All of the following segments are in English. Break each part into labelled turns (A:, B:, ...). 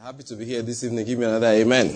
A: Happy to be here this evening. Give me another amen.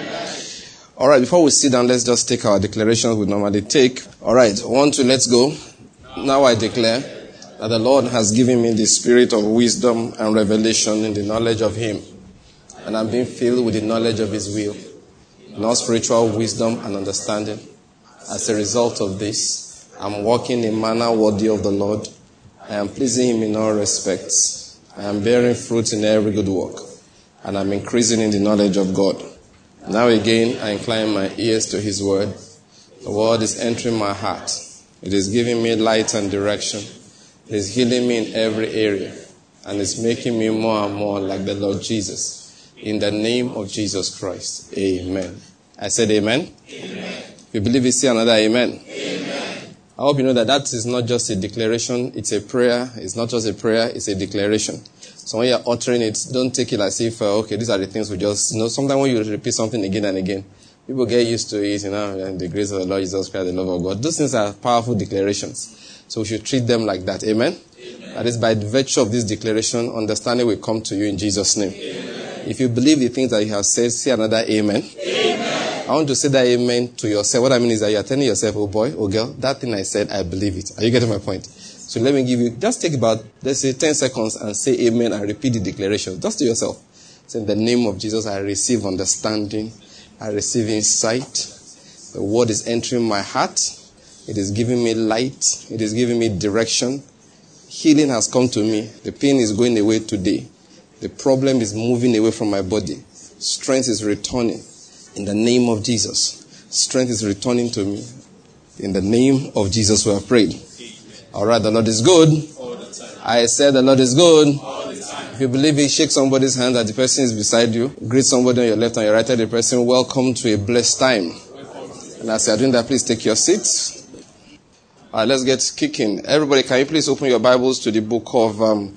A: All right, before we sit down, let's just take our declarations we normally take. All right, 1, 2, let's go. Now I declare that the Lord has given me the spirit of wisdom and revelation in the knowledge of Him. And I'm being filled with the knowledge of His will, not spiritual wisdom and understanding. As a result of this, I'm walking in a manner worthy of the Lord. I am pleasing Him in all respects. I am bearing fruit in every good work. And I'm increasing in the knowledge of God. Now again, I incline my ears to His word. The word is entering my heart. It is giving me light and direction. It is healing me in every area. And it's making me more and more like the Lord Jesus. In the name of Jesus Christ. Amen. I said amen. Amen. If you believe it, say another amen. Amen. I hope you know that is not just a declaration. It's a prayer. It's not just a prayer. It's a declaration. So when you're uttering it, don't take it as if, okay, these are the things we just, sometimes when you repeat something again and again, people get used to it, and the grace of the Lord Jesus Christ, the love of God. Those things are powerful declarations. So we should treat them like that. Amen? Amen. That is by virtue of this declaration, understanding will come to you in Jesus' name. Amen. If you believe the things that you have said, say another amen. Amen. I want to say that amen to yourself. What I mean is that you are telling yourself, oh boy, oh girl, that thing I said, I believe it. Are you getting my point? So let me give you, just take about, let's say 10 seconds and say amen and repeat the declaration. Just to yourself. Say in the name of Jesus, I receive understanding. I receive insight. The word is entering my heart. It is giving me light. It is giving me direction. Healing has come to me. The pain is going away today. The problem is moving away from my body. Strength is returning. In the name of Jesus. Strength is returning to me. In the name of Jesus we have prayed. All right, the Lord is good. All the time. I said the Lord is good. All the time. If you believe it, shake somebody's hand that the person is beside you. Greet somebody on your left and your right. Tell the person, welcome to a blessed time. And as you are doing that, please take your seats. All right, let's get kicking. Everybody, can you please open your Bibles to the book of,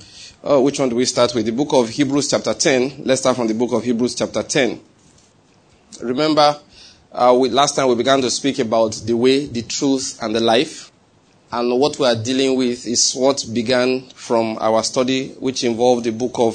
A: which one do we start with? The book of Hebrews chapter 10. Let's start from the book of Hebrews chapter 10. Remember, last time we began to speak about the way, the truth, and the life. And what we are dealing with is what began from our study, which involved the book of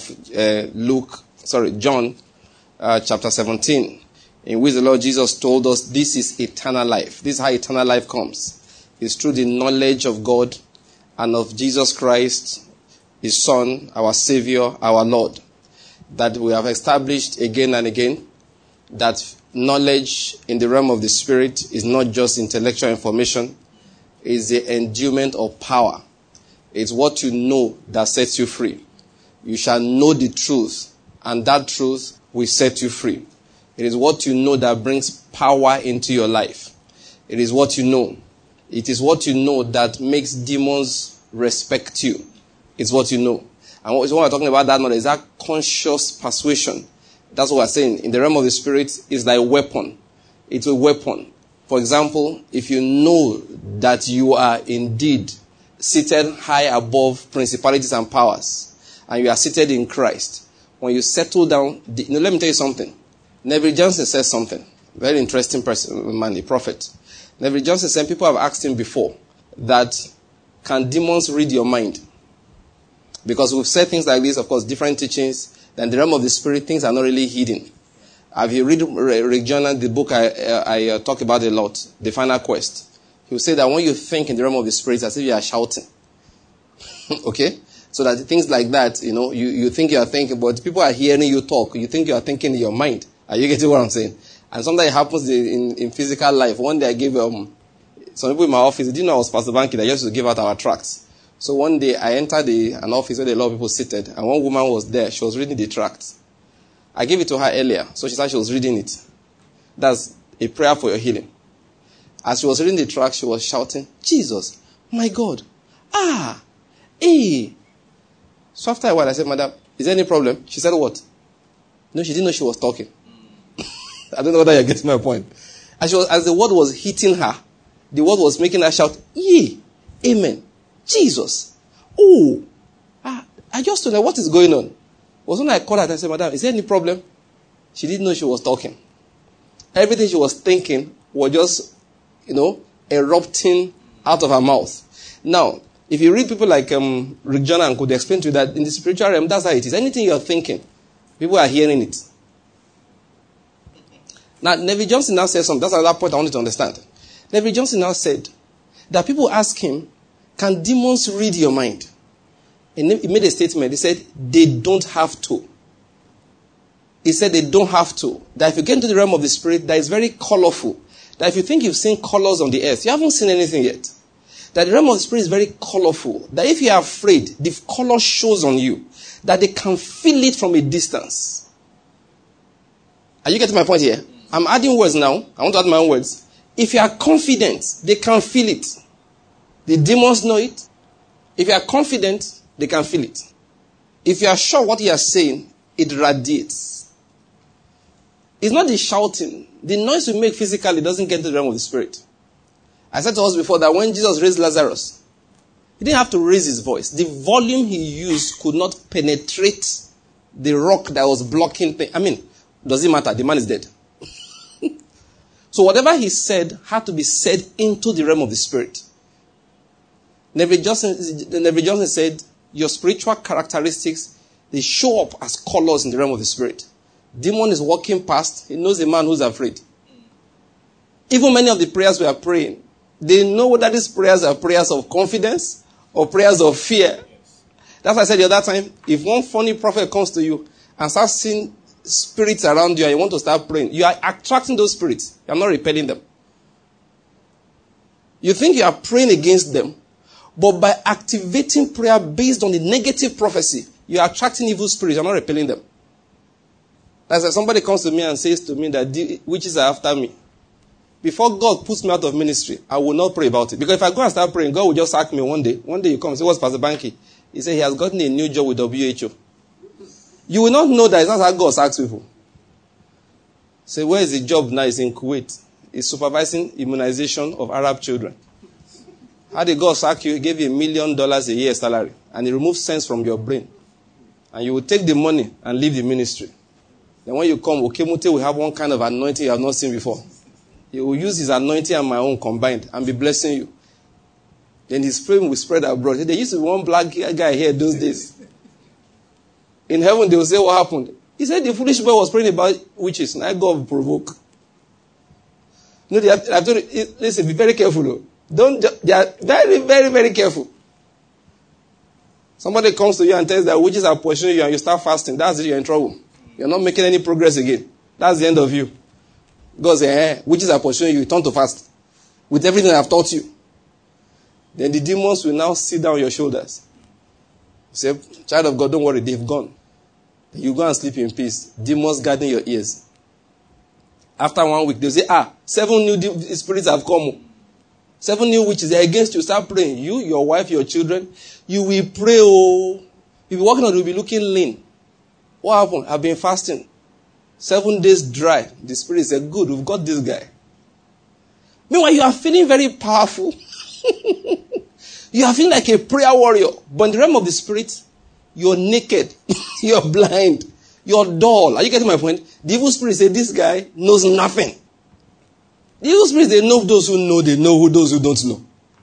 A: John, chapter 17, in which the Lord Jesus told us this is eternal life. This is how eternal life comes. It's through the knowledge of God and of Jesus Christ, His Son, our Savior, our Lord, that we have established again and again that knowledge in the realm of the Spirit is not just intellectual information. Is the endowment of power. It's what you know that sets you free. You shall know the truth, and that truth will set you free. It is what you know that brings power into your life. It is what you know. It is what you know that makes demons respect you. It's what you know. And what we're talking about that knowledge is that conscious persuasion. That's what we're saying. In the realm of the Spirit, it's like a weapon. It's a weapon. For example, if you know that you are indeed seated high above principalities and powers, and you are seated in Christ, when you settle down, let me tell you something. Neville Johnson says something. Very interesting person, man, a prophet. Neville Johnson said, people have asked him before, that can demons read your mind? Because we've said things like this, of course, different teachings, then the realm of the Spirit, things are not really hidden. Have you read Rick Joyner, the book I talk about a lot, The Final Quest? He will say that when you think in the realm of the Spirit, it's as if you are shouting. Okay? So that things like that, you think you are thinking, but people are hearing you talk. You think you are thinking in your mind. Are you getting what I'm saying? And sometimes it happens in physical life. One day I gave some people in my office, they didn't know I was Pastor Banky, that used to give out our tracts. So one day I entered an office where a lot of people seated, and one woman was there. She was reading the tract. I gave it to her earlier, so she said she was reading it. That's a prayer for your healing. As she was reading the tract, she was shouting, Jesus, my God, So after a while, I said, Madam, is there any problem? She said, what? No, she didn't know she was talking. I don't know whether you're getting my point. As the word was hitting her, the word was making her shout, amen, Jesus. I just told her, what is going on? It was when I called her and I said, Madam, is there any problem? She didn't know she was talking. Everything she was thinking was just, erupting out of her mouth. Now, if you read people like Rick Joyner and could explain to you that in the spiritual realm, that's how it is. Anything you're thinking, People are hearing it. Now, Neville Johnson now said something. That's another point I want you to understand. Neville Johnson now said that people ask him, can demons read your mind? And he made a statement. He said, they don't have to. He said they don't have to. That if you get into the realm of the spirit, that is very colorful. That if you think you've seen colors on the earth, you haven't seen anything yet. That the realm of the spirit is very colorful. That if you are afraid, the color shows on you. That they can feel it from a distance. Are you getting my point here? I'm adding words now. I want to add my own words. If you are confident, they can feel it. The demons know it. If you are confident, they can feel it. If you are sure what you are saying, it radiates. It's not the shouting. The noise we make physically doesn't get to the realm of the spirit. I said to us before that when Jesus raised Lazarus, he didn't have to raise his voice. The volume he used could not penetrate the rock that was blocking things. I mean, does it matter? The man is dead. So whatever he said had to be said into the realm of the spirit. Neville Johnson said, your spiritual characteristics, they show up as colors in the realm of the spirit. Demon is walking past. He knows a man who's afraid. Even many of the prayers we are praying, they know whether these prayers are prayers of confidence or prayers of fear. That's why I said the other time, if one funny prophet comes to you and starts seeing spirits around you and you want to start praying, you are attracting those spirits. You are not repelling them. You think you are praying against them, but by activating prayer based on the negative prophecy, you are attracting evil spirits. You are not repelling them. That's like somebody comes to me and says to me that the witches are after me. Before God puts me out of ministry, I will not pray about it. Because if I go and start praying, God will just sack me one day. One day you come and say, what's Pastor Banky? He said he has gotten a new job with WHO. You will not know that it's not how God sacks people. Say, where is the job now? It's in Kuwait. It's supervising immunization of Arab children. How did God sack you? He gave you $1 million a year salary. And he removed sense from your brain. And you will take the money and leave the ministry. Then when you come, Okemute will have one kind of anointing you have not seen before. He will use his anointing and my own combined and be blessing you. Then his fame will spread abroad. There used to be one black guy here those days. In heaven, they will say, what happened? He said the foolish boy was praying about witches. Now God will provoke. You know, I've told you, listen, be very careful. They are very, very, very careful. Somebody comes to you and tells that witches are pursuing you and you start fasting. That's it, you're in trouble. You're not making any progress again. That's the end of you. God says, witches are pursuing you. Turn to fast. With everything I've taught you. Then the demons will now sit down on your shoulders. Say, child of God, don't worry, they've gone. You go and sleep in peace. Demons guarding your ears. After 1 week, they'll say, 7 new spirits have come. 7 new witches, they're against you. Start praying. You, your wife, your children, you will pray. You'll be walking on, you'll be looking lean. What happened? I've been fasting. 7 days dry. The spirit said, good, we've got this guy. Meanwhile, you are feeling very powerful. You are feeling like a prayer warrior. But in the realm of the spirit, you're naked. You're blind. You're dull. Are you getting my point? The evil spirit said, this guy knows nothing. The evil spirits, they know those who know. They know who those who don't know.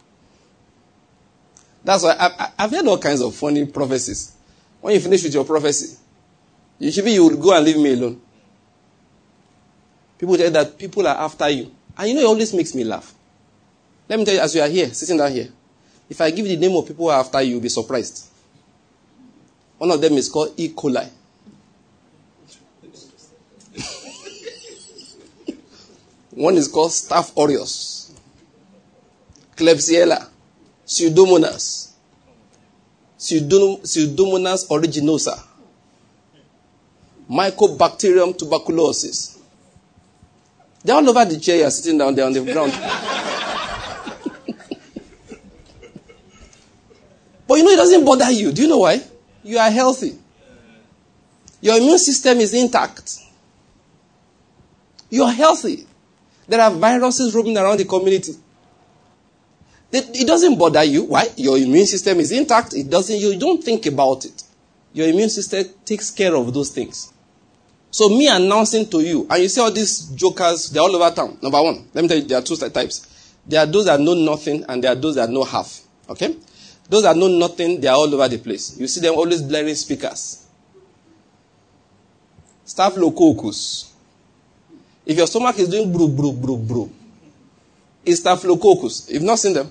A: That's why I've heard all kinds of funny prophecies. When you finish with your prophecy, you would go and leave me alone. People tell you that people are after you. And you know, it always makes me laugh. Let me tell you, as you are here, sitting down here, if I give you the name of people who are after you, you'll be surprised. One of them is called E. coli. One is called Staph aureus, Klebsiella, Pseudomonas aeruginosa, Mycobacterium tuberculosis. They're all over the chair. You're sitting down there on the ground. But you know, it doesn't bother you. Do you know why? You are healthy. Your immune system is intact. You are healthy. There are viruses roaming around the community. It doesn't bother you. Why? Your immune system is intact. You don't think about it. Your immune system takes care of those things. So me announcing to you, and you see all these jokers, they're all over town. Number one, let me tell you, there are 2 types. There are those that know nothing, and there are those that know half. Okay? Those that know nothing, they are all over the place. You see them always blaring speakers. Staphylococcus. If your stomach is doing bro, bro, bro, bro, it's Staphylococcus. You've not seen them?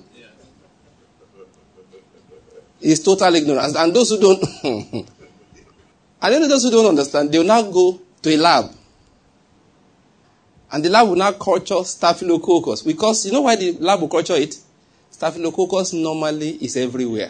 A: It's total ignorance. And those who don't, and then those who don't understand, they will now go to a lab. And the lab will now culture Staphylococcus. Because you know why the lab will culture it? Staphylococcus normally is everywhere.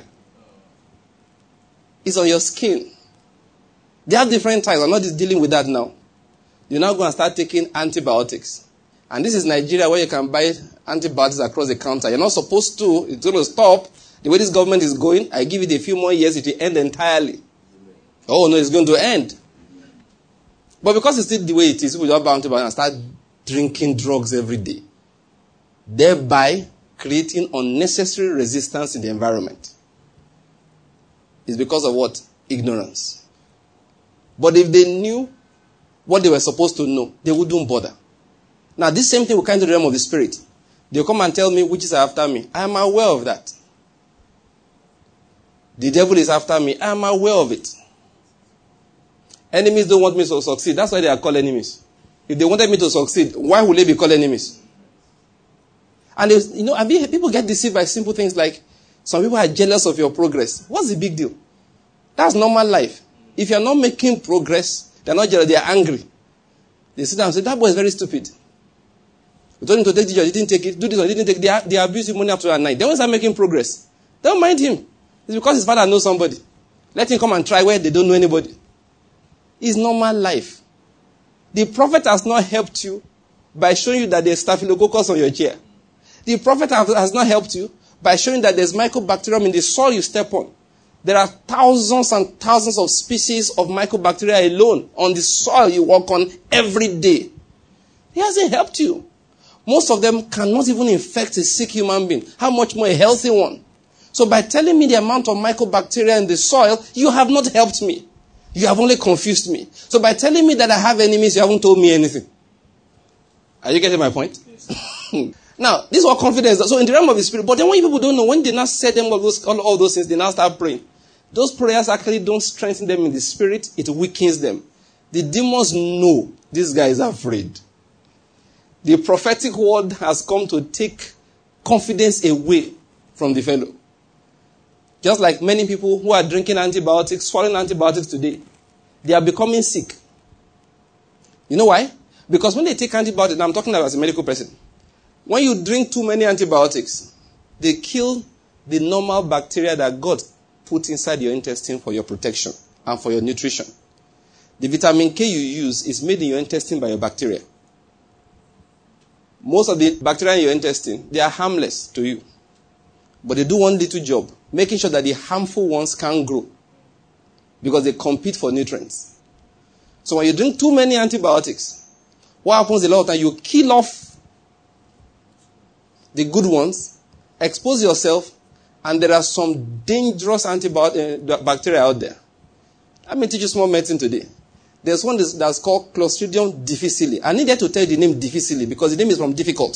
A: It's on your skin. They have different types. I'm not just dealing with that now. You now go and start taking antibiotics. And this is Nigeria where you can buy antibiotics across the counter. You're not supposed to. It's going to stop. The way this government is going, I give it a few more years, it will end entirely. Oh no, it's going to end. But because it's still the way it is, people just buy antibiotics and start drinking drugs every day. Thereby creating unnecessary resistance in the environment. It's because of what? Ignorance. But if they knew what they were supposed to know, they wouldn't bother. Now, this same thing will come into the realm of the spirit. They'll come and tell me which is after me. I am aware of that. The devil is after me. I am aware of it. Enemies don't want me to succeed. That's why they are called enemies. If they wanted me to succeed, why would they be called enemies? And people get deceived by simple things like some people are jealous of your progress. What's the big deal? That's normal life. If you're not making progress, they're not jealous, they are angry. They sit down and say, that boy is very stupid. We told him to take the job, he didn't take it. Do this one, he didn't take it. They abuse him money up to at night. They won't start making progress. Don't mind him. It's because his father knows somebody. Let him come and try where they don't know anybody. It's normal life. The prophet has not helped you by showing you that there's staphylococcus on your chair. The prophet has not helped you by showing that there's mycobacterium in the soil you step on. There are thousands and thousands of species of mycobacteria alone on the soil you walk on every day. He hasn't helped you. Most of them cannot even infect a sick human being. How much more a healthy one? So by telling me the amount of mycobacteria in the soil, you have not helped me. You have only confused me. So by telling me that I have enemies, you haven't told me anything. Are you getting my point? Yes. Now, this is what confidence does. So in the realm of the spirit, but then when people don't know, when they now say them all those things, they now start praying. Those prayers actually don't strengthen them in the spirit, it weakens them. The demons know this guy is afraid. The prophetic word has come to take confidence away from the fellow. Just like many people who are drinking antibiotics, swallowing antibiotics today, they are becoming sick. You know why? Because when they take antibiotics, now I'm talking about as a medical person, when you drink too many antibiotics, they kill the normal bacteria that God put inside your intestine for your protection and for your nutrition. The vitamin K you use is made in your intestine by your bacteria. Most of the bacteria in your intestine, they are harmless to you. But they do one little job, making sure that the harmful ones can't grow. Because they compete for nutrients. So when you drink too many antibiotics, what happens a lot of times, you kill off the good ones, expose yourself, and there are some dangerous bacteria out there. Let me teach you small medicine today. There's one that's called Clostridium difficile. I needed to tell you the name difficile because the name is from difficult.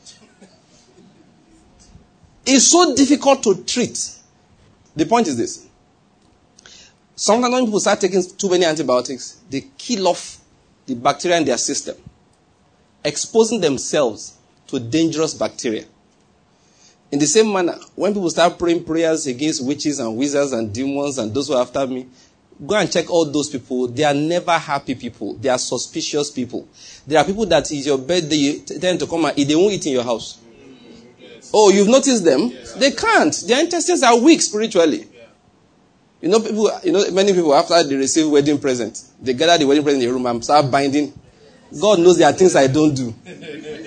A: It's so difficult to treat. The point is this. Sometimes when people start taking too many antibiotics, they kill off the bacteria in their system, exposing themselves to dangerous bacteria. In the same manner, when people start praying prayers against witches and wizards and demons and those who are after me, go and check all those people. They are never happy people. They are suspicious people. There are people that is your birthday, you tend to come and eat. They won't eat in your house. Yes. Oh, you've noticed them? Yes. They can't. Their intestines are weak spiritually. Yeah. Many people, after they receive wedding present, they gather the wedding present in the room and start binding. God knows there are things I don't do. No,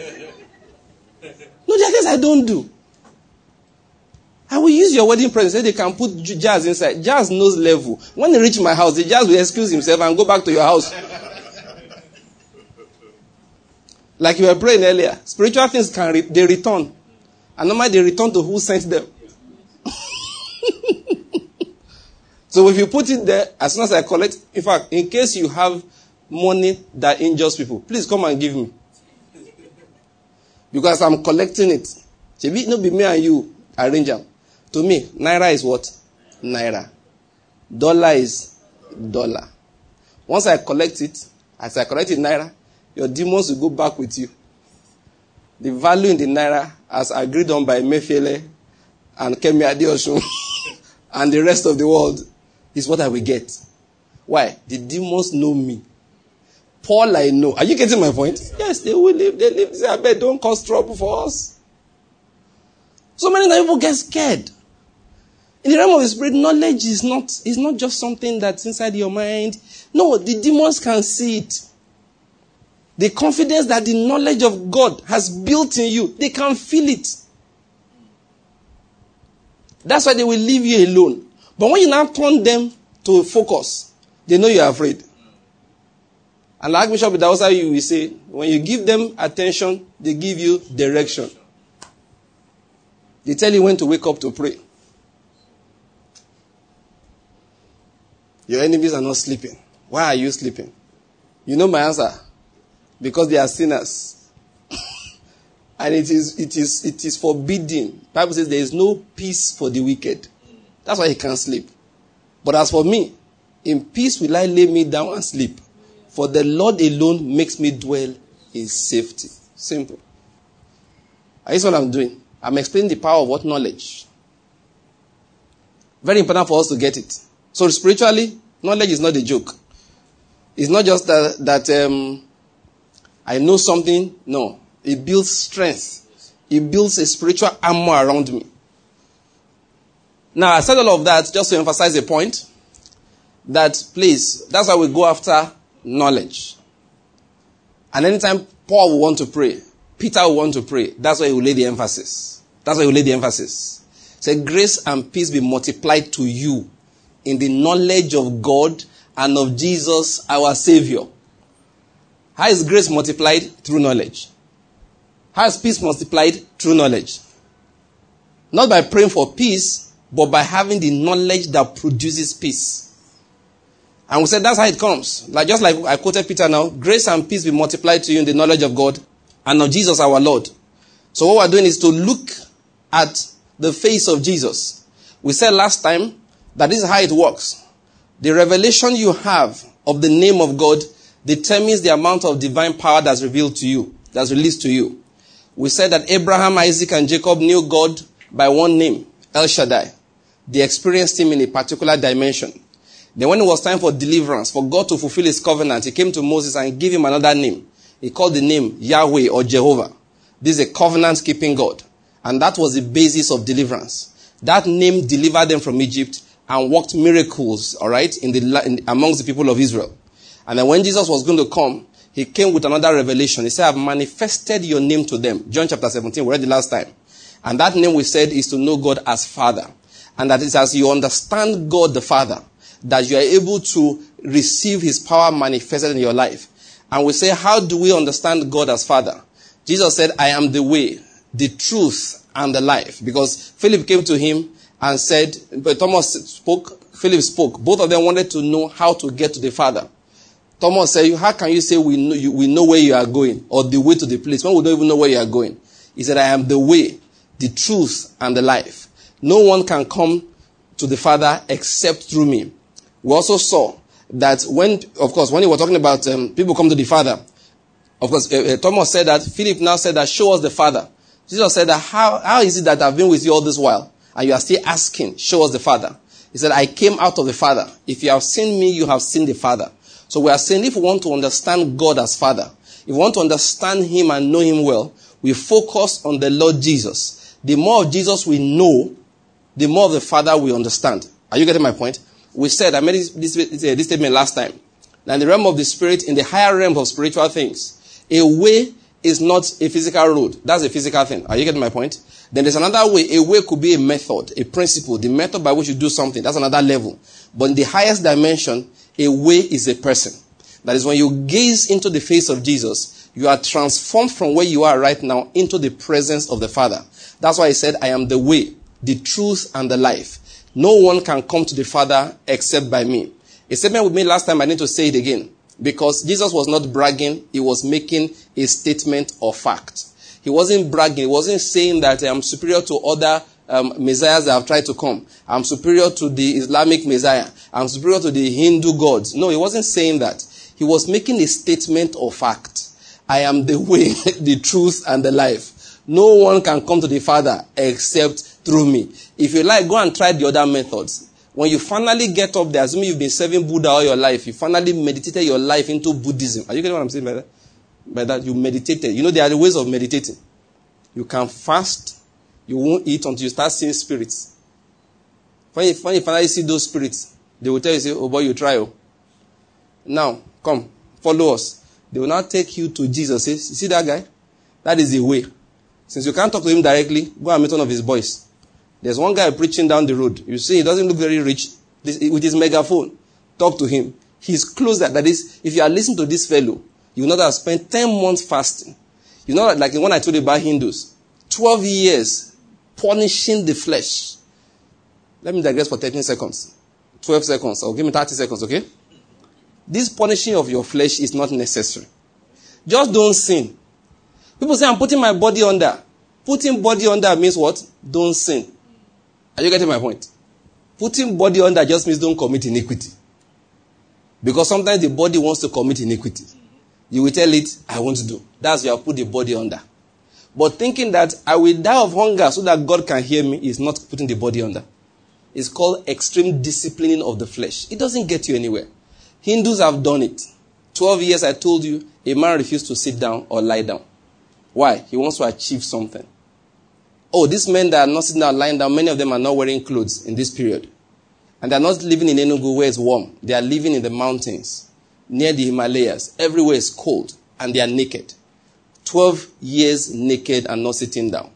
A: there are things I don't do. I will use your wedding present so they can put jazz inside. Jazz knows level. When they reach my house, the jazz will excuse himself and go back to your house. Like you were praying earlier. Spiritual things they return. And normally they return to who sent them. So if you put it there, as soon as I collect, in fact, in case you have money that injures people, please come and give me. Because I'm collecting it. It not be me and you arrange them. To me, naira is what? Naira. Dollar is dollar. Once I collect it, As I correct in Naira, your demons will go back with you. The value in the Naira, as agreed on by Mefele and Kemi Adeosun and the rest of the world, is what I will get. Why? The demons know me. Paul, I know. Are you getting my point? Yes, they will live. They live. They say, I bet, don't cause trouble for us. So many people get scared. In the realm of the spirit, knowledge is not just something that's inside your mind. No, the demons can see it. The confidence that the knowledge of God has built in you, they can feel it. That's why they will leave you alone. But when you now turn them to focus, they know you are afraid. And like Bishop Idausa, you will say, when you give them attention, they give you direction. They tell you when to wake up to pray. Your enemies are not sleeping. Why are you sleeping? You know my answer. Because they are sinners. And it is forbidden. The Bible says there is no peace for the wicked. That's why he can't sleep. But as for me, in peace will I lay me down and sleep. For the Lord alone makes me dwell in safety. Simple. And this is what I'm doing. I'm explaining the power of what? Knowledge. Very important for us to get it. So spiritually, knowledge is not a joke. It's not just that I know something. No. It builds strength. It builds a spiritual armor around me. Now, I said all of that just to emphasize a point. That, please, that's why we go after knowledge. And anytime Paul will want to pray, Peter will want to pray, that's why he will lay the emphasis. That's why he will lay the emphasis. Say, grace and peace be multiplied to you in the knowledge of God and of Jesus, our Savior. How is grace multiplied? Through knowledge. How is peace multiplied? Through knowledge. Not by praying for peace, but by having the knowledge that produces peace. And we said that's how it comes. Just like I quoted Peter now, grace and peace be multiplied to you in the knowledge of God and of Jesus our Lord. So what we're doing is to look at the face of Jesus. We said last time that this is how it works. The revelation you have of the name of God determines the amount of divine power that's revealed to you, that's released to you. We said that Abraham, Isaac, and Jacob knew God by one name, El Shaddai. They experienced him in a particular dimension. Then when it was time for deliverance, for God to fulfill his covenant, he came to Moses and gave him another name. He called the name Yahweh or Jehovah. This is a covenant-keeping God. And that was the basis of deliverance. That name delivered them from Egypt and worked miracles, all right, amongst the people of Israel. And then when Jesus was going to come, he came with another revelation. He said, I've manifested your name to them. John chapter 17, we read the last time. And that name we said is to know God as Father. And that is as you understand God the Father, that you are able to receive his power manifested in your life. And we say, how do we understand God as Father? Jesus said, I am the way, the truth, and the life. Because Philip came to him and said, but Thomas spoke, Philip spoke. Both of them wanted to know how to get to the Father. Thomas said, how can you say we know where you are going, or the way to the place, when we don't even know where you are going? He said, I am the way, the truth, and the life. No one can come to the Father except through me. We also saw that when he was talking about people come to the Father, of course, Thomas said that, Philip now said that, show us the Father. Jesus said that, how is it that I've been with you all this while, and you are still asking, show us the Father? He said, I came out of the Father. If you have seen me, you have seen the Father. So we are saying, if we want to understand God as Father, if we want to understand him and know him well, we focus on the Lord Jesus. The more of Jesus we know, the more of the Father we understand. Are you getting my point? We said, I made this statement last time. Now in the realm of the spirit, in the higher realm of spiritual things, a way is not a physical road. That's a physical thing. Are you getting my point? Then there's another way. A way could be a method, a principle, the method by which you do something. That's another level. But in the highest dimension, a way is a person. That is when you gaze into the face of Jesus, you are transformed from where you are right now into the presence of the Father. That's why he said, I am the way, the truth, and the life. No one can come to the Father except by me. A statement we made last time, I need to say it again. Because Jesus was not bragging, he was making a statement of fact. He wasn't bragging, he wasn't saying that I'm superior to other messiahs that have tried to come. I'm superior to the Islamic messiah. I'm superior to the Hindu gods. No, he wasn't saying that. He was making a statement of fact. I am the way, the truth, and the life. No one can come to the Father except through me. If you like, go and try the other methods. When you finally get up there, assuming you've been serving Buddha all your life, you finally meditated your life into Buddhism. Are you getting what I'm saying by that? By that, you meditated. You know, there are the ways of meditating. You can fast. You won't eat until you start seeing spirits. When you finally see those spirits, they will tell you, say, oh boy, you try. Oh. Now, come, follow us. They will now take you to Jesus. Say, you see that guy? That is the way. Since you can't talk to him directly, go and meet one of his boys. There's one guy preaching down the road. You see, he doesn't look very rich. With his megaphone, talk to him. He's closer. That is, if you are listening to this fellow, you will not have spent 10 months fasting. You know, like when I told you about Hindus, 12 years punishing the flesh. Let me digress for 13 seconds. 12 seconds. Or give me 30 seconds, okay? This punishing of your flesh is not necessary. Just don't sin. People say, I'm putting my body under. Putting body under means what? Don't sin. Are you getting my point? Putting body under just means don't commit iniquity. Because sometimes the body wants to commit iniquity. You will tell it, I want to do. That's why I put the body under. But thinking that I will die of hunger so that God can hear me is not putting the body under. It's called extreme disciplining of the flesh. It doesn't get you anywhere. Hindus have done it. 12 years, I told you, a man refused to sit down or lie down. Why? He wants to achieve something. Oh, these men that are not sitting down, lying down, many of them are not wearing clothes in this period. And they're not living in Enugu where it's warm. They are living in the mountains, near the Himalayas. Everywhere is cold, and they are naked. 12 years naked and not sitting down.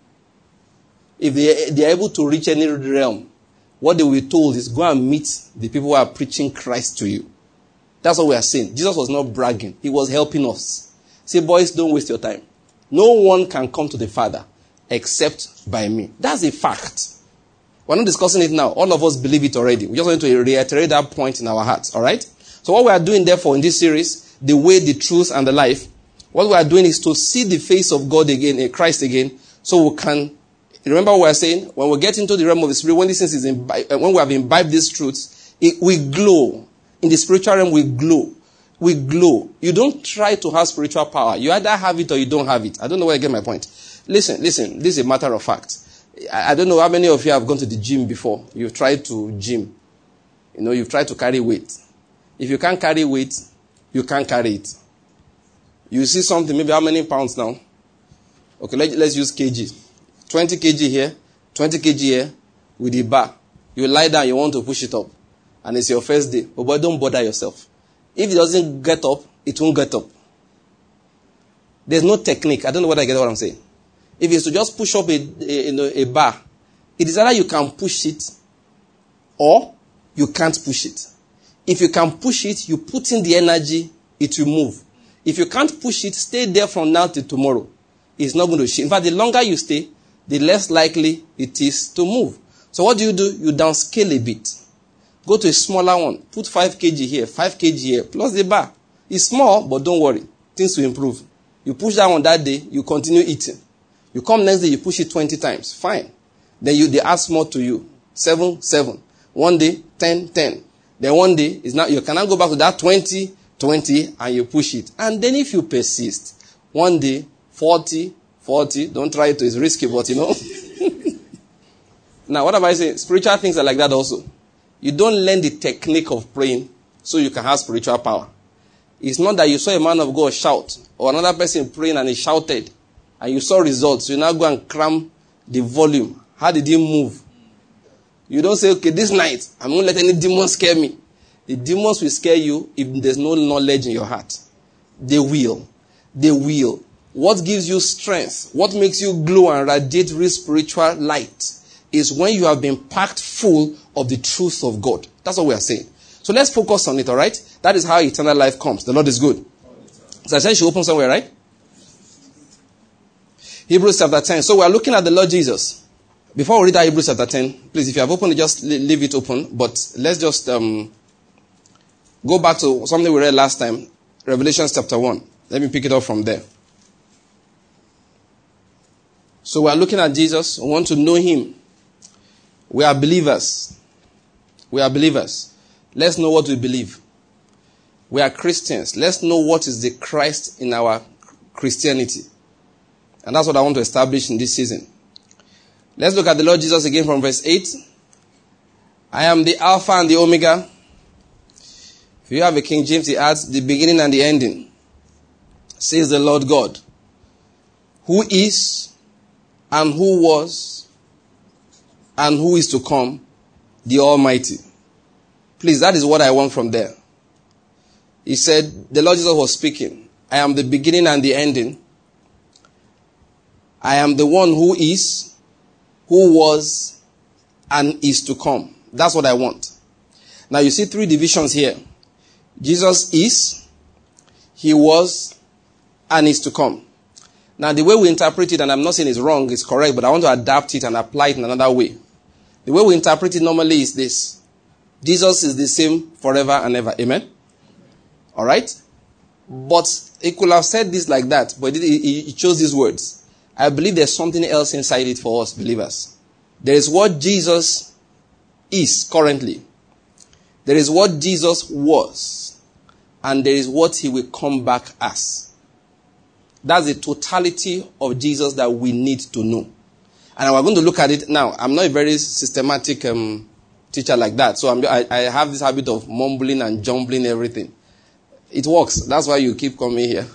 A: If they are able to reach any realm, what they will be told is go and meet the people who are preaching Christ to you. That's what we are saying. Jesus was not bragging. He was helping us. Say, boys, don't waste your time. No one can come to the Father except by me. That's a fact. We're not discussing it now. All of us believe it already. We just want to reiterate that point in our hearts. All right? So what we are doing, therefore, in this series, the way, the truth, and the life, what we are doing is to see the face of God again, Christ again, so we can, remember what we are saying? When we get into the realm of the Spirit, when when we have imbibed these truths, we glow. In the spiritual realm, we glow. We glow. You don't try to have spiritual power. You either have it or you don't have it. I don't know where I get my point. Listen. This is a matter of fact. I don't know how many of you have gone to the gym before. You've tried to gym. You've tried to carry weight. If you can't carry weight, you can't carry it. You see something, maybe how many pounds now? Okay, let's use kg. 20 kg here, 20 kg here, with the bar. You lie down, you want to push it up. And it's your first day. Oh boy, don't bother yourself. If it doesn't get up, it won't get up. There's no technique. I don't know whether I get what I'm saying. If it's to just push up a bar, it is either you can push it or you can't push it. If you can push it, you put in the energy, it will move. If you can't push it, stay there from now till tomorrow. It's not going to shift. In fact, the longer you stay, the less likely it is to move. So what do? You downscale a bit. Go to a smaller one. Put 5 kg here, 5 kg here, plus the bar. It's small, but don't worry. Things will improve. You push that one that day, you continue eating. You come next day, you push it 20 times. Fine. Then they add more to you. 7, 7. One day, 10, 10. Then one day, you cannot go back to that 20, 20, and you push it. And then if you persist, one day, 40, 40. Don't try it. It's risky, but Now, what am I saying? Spiritual things are like that also. You don't learn the technique of praying so you can have spiritual power. It's not that you saw a man of God shout or another person praying and he shouted and you saw results. You now go and cram the volume. How did he move? You don't say, okay, this night, I'm not going to let any demon scare me. The demons will scare you if there's no knowledge in your heart. They will. They will. What gives you strength, what makes you glow and radiate real spiritual light is when you have been packed full of the truth of God. That's what we are saying. So let's focus on it, all right? That is how eternal life comes. The Lord is good. So I said you should open somewhere, right? Hebrews chapter 10. So we are looking at the Lord Jesus. Before we read that Hebrews chapter 10, please, if you have opened it, just leave it open. But let's just go back to something we read last time. Revelation chapter 1. Let me pick it up from there. So we are looking at Jesus. We want to know him. We are believers. We are believers. Let's know what we believe. We are Christians. Let's know what is the Christ in our Christianity. And that's what I want to establish in this season. Let's look at the Lord Jesus again from verse 8. I am the Alpha and the Omega. If you have a King James, he adds the beginning and the ending. Says the Lord God, who is and who was and who is to come, the Almighty. Please, that is what I want from there. He said, the Lord Jesus was speaking. I am the beginning and the ending. I am the one who is, who was, and is to come. That's what I want. Now you see three divisions here. Jesus is, he was, and is to come. Now the way we interpret it, and I'm not saying it's wrong, it's correct, but I want to adapt it and apply it in another way. The way we interpret it normally is this. Jesus is the same forever and ever. Amen? Alright? But he could have said this like that, but he chose these words. I believe there's something else inside it for us believers. There is what Jesus is currently. There is what Jesus was. And there is what he will come back as. That's the totality of Jesus that we need to know. And we're going to look at it now. I'm not a very systematic teacher like that. So I have this habit of mumbling and jumbling everything. It works. That's why you keep coming here.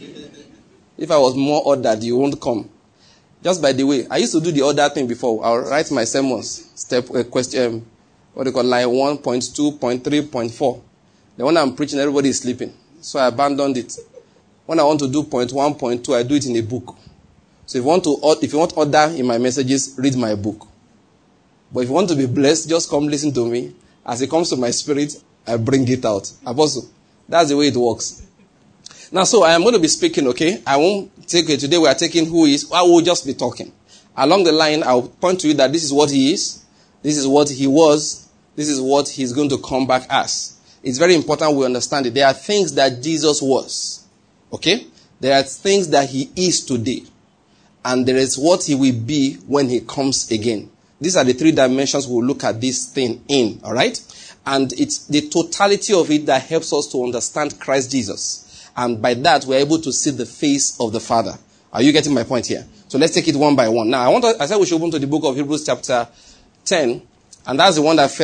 A: If I was more ordered, you won't come. Just by the way, I used to do the order thing before. I'll write my sermons. Question, what do you call, line 1.2, 3, 4. Then when I'm preaching, everybody is sleeping. So I abandoned it. When I want to do point 1, point 2, I do it in a book. So if you want order in my messages, read my book. But if you want to be blessed, just come listen to me. As it comes to my spirit, I bring it out. Apostle, that's the way it works. Now, so I am going to be speaking, okay? I won't take it. Today we are taking who he is. I will just be talking. Along the line, I'll point to you that this is what he is. This is what he was. This is what he's going to come back as. It's very important we understand it. There are things that Jesus was. Okay? There are things that he is today. And there is what he will be when he comes again. These are the three dimensions we'll look at this thing in. Alright? And it's the totality of it that helps us to understand Christ Jesus. And by that, we're able to see the face of the Father. Are you getting my point here? So let's take it one by one. Now, I said we should open to the book of Hebrews chapter 10. And that's the one that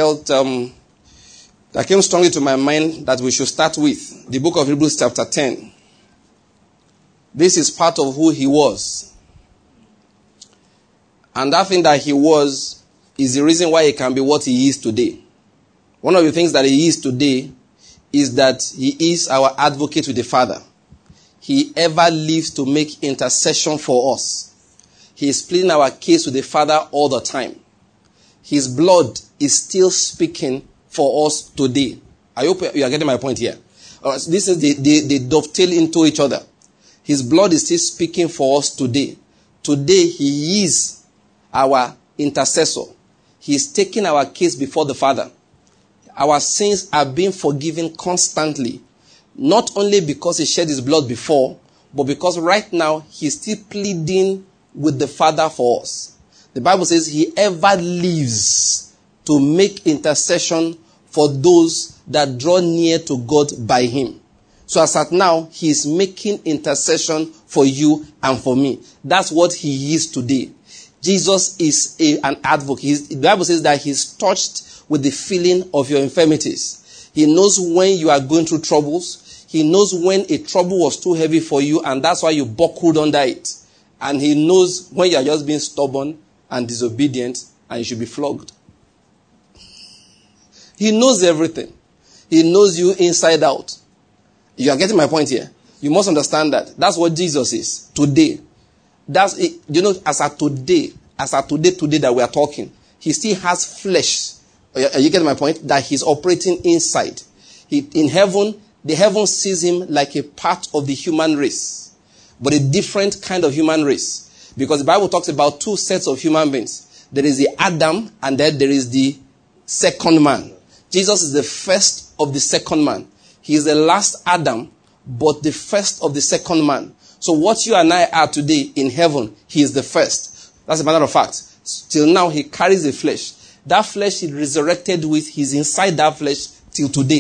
A: that came strongly to my mind that we should start with. The book of Hebrews chapter 10. This is part of who he was. And that thing that he was is the reason why he can be what he is today. One of the things that he is today is that he is our advocate with the Father. He ever lives to make intercession for us. He is pleading our case with the Father all the time. His blood is still speaking for us today. I hope you are getting my point here. This is they dovetail into each other. His blood is still speaking for us today. Today he is our intercessor. He is taking our case before the Father. Our sins are being forgiven constantly. Not only because he shed his blood before, but because right now he's still pleading with the Father for us. The Bible says he ever lives to make intercession for those that draw near to God by him. So as at now, he is making intercession for you and for me. That's what he is today. Jesus is an advocate. The Bible says that he's touched with the feeling of your infirmities. He knows when you are going through troubles. He knows when a trouble was too heavy for you and that's why you buckled under it. And he knows when you are just being stubborn and disobedient and you should be flogged. He knows everything. He knows you inside out. You are getting my point here. You must understand that. That's what Jesus is today. That's it. You know, as at today that we are talking, he still has flesh. Are you getting my point? That he's operating inside. In heaven, the heaven sees him like a part of the human race, but a different kind of human race. Because the Bible talks about two sets of human beings. There is the Adam and then there is the second man. Jesus is the first of the second man. He is the last Adam, but the first of the second man. So what you and I are today in heaven, he is the first. That's a matter of fact. Till now, he carries the flesh. That flesh he resurrected with, he's inside that flesh till today.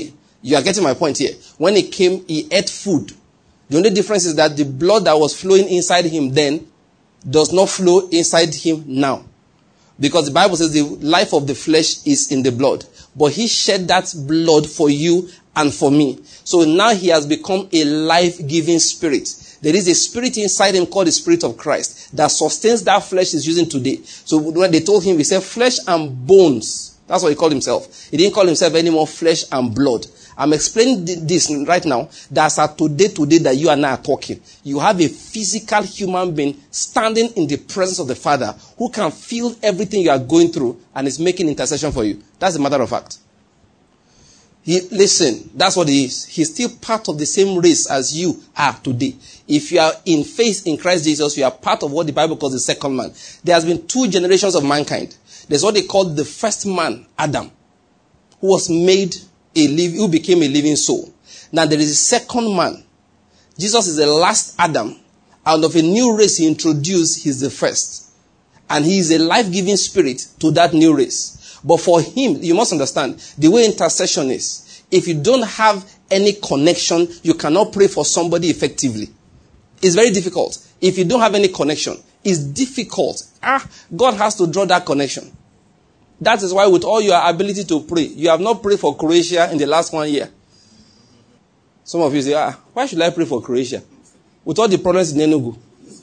A: You are getting my point here. When he came, he ate food. The only difference is that the blood that was flowing inside him then does not flow inside him now. Because the Bible says the life of the flesh is in the blood. But he shed that blood for you and for me. So now he has become a life-giving spirit. There is a spirit inside him called the Spirit of Christ that sustains that flesh he's using today. So when they told him, he said flesh and bones. That's what he called himself. He didn't call himself anymore flesh and blood. I'm explaining this right now. That's today that you and I are talking. You have a physical human being standing in the presence of the Father who can feel everything you are going through and is making intercession for you. That's a matter of fact. Listen, that's what he is. He's still part of the same race as you are today. If you are in faith in Christ Jesus, you are part of what the Bible calls the second man. There has been 2 generations of mankind. There's what they call the first man, Adam, who was made who became a living soul. Now there is a second man. Jesus is the last Adam. Out of a new race he introduced, he's the first. And he is a life-giving spirit to that new race. But for him, you must understand, the way intercession is, if you don't have any connection, you cannot pray for somebody effectively. It's very difficult. If you don't have any connection, it's difficult. God has to draw that connection. That is why with all your ability to pray, you have not prayed for Croatia in the last 1 year. Some of you say, why should I pray for Croatia? With all the problems in Enugu.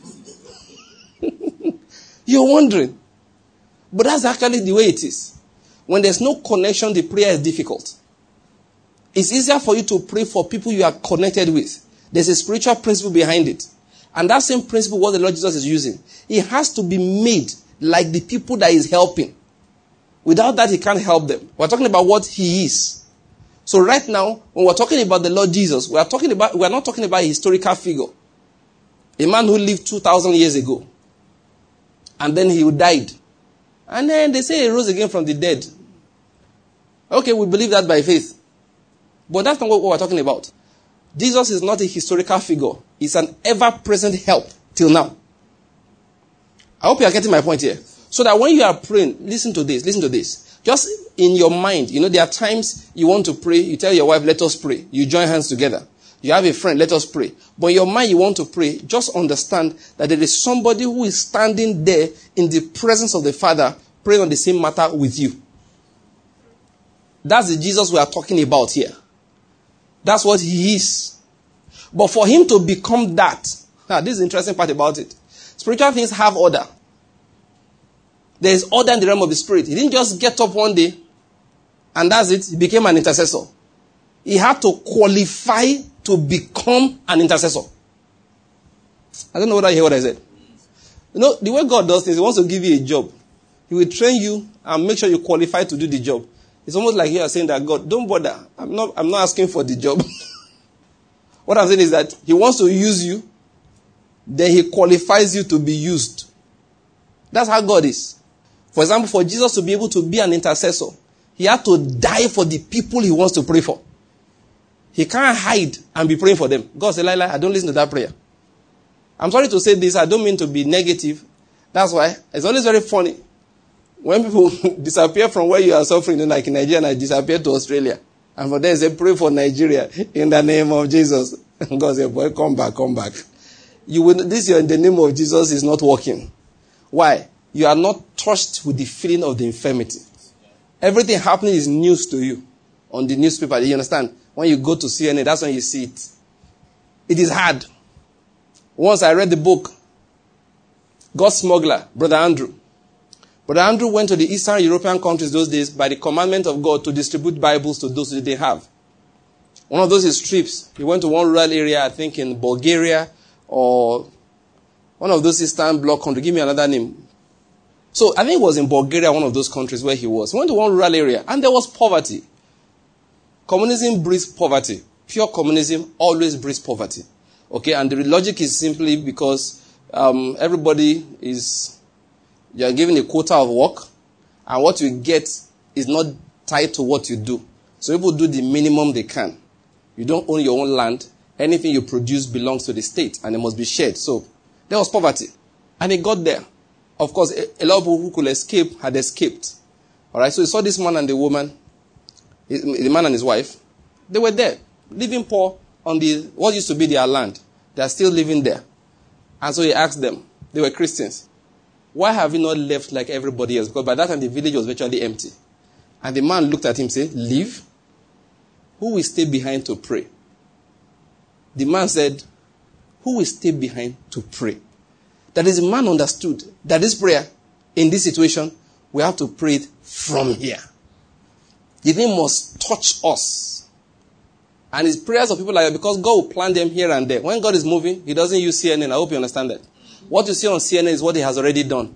A: You're wondering. But that's actually the way it is. When there's no connection, the prayer is difficult. It's easier for you to pray for people you are connected with. There's a spiritual principle behind it. And that same principle, what the Lord Jesus is using, it has to be made like the people that he's helping. Without that, he can't help them. We're talking about what he is. So right now, when we're talking about the Lord Jesus, we're not talking about a historical figure. A man who lived 2,000 years ago. And then he died. And then they say he rose again from the dead. Okay, we believe that by faith. But that's not what we're talking about. Jesus is not a historical figure. He's an ever-present help till now. I hope you are getting my point here. So that when you are praying, listen to this. Just in your mind, there are times you want to pray, you tell your wife, let us pray. You join hands together. You have a friend, let us pray. But in your mind you want to pray, just understand that there is somebody who is standing there in the presence of the Father, praying on the same matter with you. That's the Jesus we are talking about here. That's what he is. But for him to become that, this is the interesting part about it. Spiritual things have order. There is order in the realm of the spirit. He didn't just get up one day and that's it. He became an intercessor. He had to qualify to become an intercessor. I don't know whether you hear what I said. The way God does things, he wants to give you a job. He will train you and make sure you qualify to do the job. It's almost like you are saying that, God, don't bother. I'm not asking for the job. What I'm saying is that he wants to use you, then he qualifies you to be used. That's how God is. For example, for Jesus to be able to be an intercessor, he had to die for the people he wants to pray for. He can't hide and be praying for them. God said, I don't listen to that prayer. I'm sorry to say this. I don't mean to be negative. That's why it's always very funny when people disappear from where you are suffering, like in Nigeria, and I disappear to Australia. And for them, say, pray for Nigeria in the name of Jesus. And God said, boy, come back. This in the name of Jesus is not working. Why? You are not touched with the feeling of the infirmity. Everything happening is news to you on the newspaper. You understand? When you go to CNN, that's when you see it. It is hard. Once I read the book, God's Smuggler, Brother Andrew. Brother Andrew went to the Eastern European countries those days by the commandment of God to distribute Bibles to those who didn't have. One of those his trips, he went to one rural area, I think in Bulgaria, or one of those Eastern Bloc countries. Give me another name. So I think it was in Bulgaria, one of those countries where he was. He went to one rural area, and there was poverty. Communism breeds poverty. Pure communism always breeds poverty. Okay, and the logic is simply because everybody is, you are given a quota of work, and what you get is not tied to what you do. So people do the minimum they can. You don't own your own land. Anything you produce belongs to the state, and it must be shared. So there was poverty. And he got there. Of course, a lot of people who could escape had escaped. All right, so he saw this man and the woman, the man and his wife. They were there, living poor on what used to be their land. They are still living there. And so he asked them, they were Christians, why have you not left like everybody else? Because by that time the village was virtually empty. And the man looked at him and said, leave? Who will stay behind to pray? The man said, who will stay behind to pray? That is, the man understood that this prayer, in this situation, we have to pray it from here. The thing must touch us. And his prayers of people like that, because God will plant them here and there. When God is moving, he doesn't use CNN. I hope you understand that. What you see on CNN is what he has already done.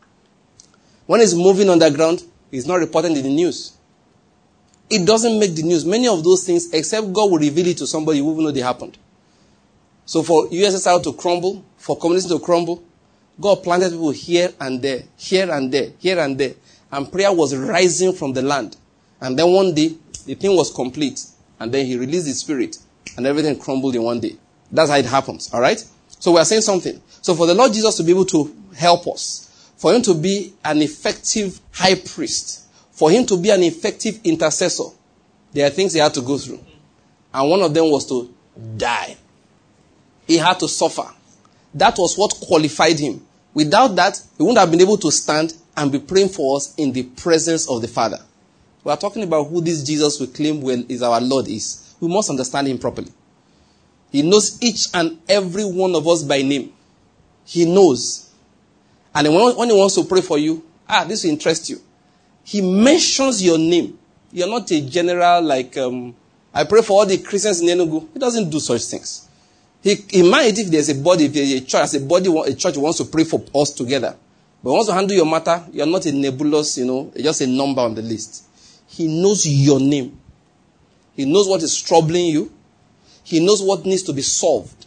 A: When he's moving on the ground, he's not reporting in the news. It doesn't make the news. Many of those things, except God will reveal it to somebody who will know they happened. So for USSR to crumble, for communism to crumble, God planted people here and there, here and there, here and there. And prayer was rising from the land. And then one day, the thing was complete. And then he released his spirit. And everything crumbled in one day. That's how it happens. All right? So we are saying something. So for the Lord Jesus to be able to help us, for him to be an effective high priest, for him to be an effective intercessor, there are things he had to go through. And one of them was to die. He had to suffer. That was what qualified him. Without that, he wouldn't have been able to stand and be praying for us in the presence of the Father. We are talking about who this Jesus we claim is our Lord is. We must understand him properly. He knows each and every one of us by name. He knows. And when he wants to pray for you, this will interest you. He mentions your name. You're not a general like, I pray for all the Christians in Enugu. He doesn't do such things. He might if there's a body, if there's a church, as a church wants to pray for us together. But once you handle your matter, you're not a nebulous, just a number on the list. He knows your name. He knows what is troubling you. He knows what needs to be solved.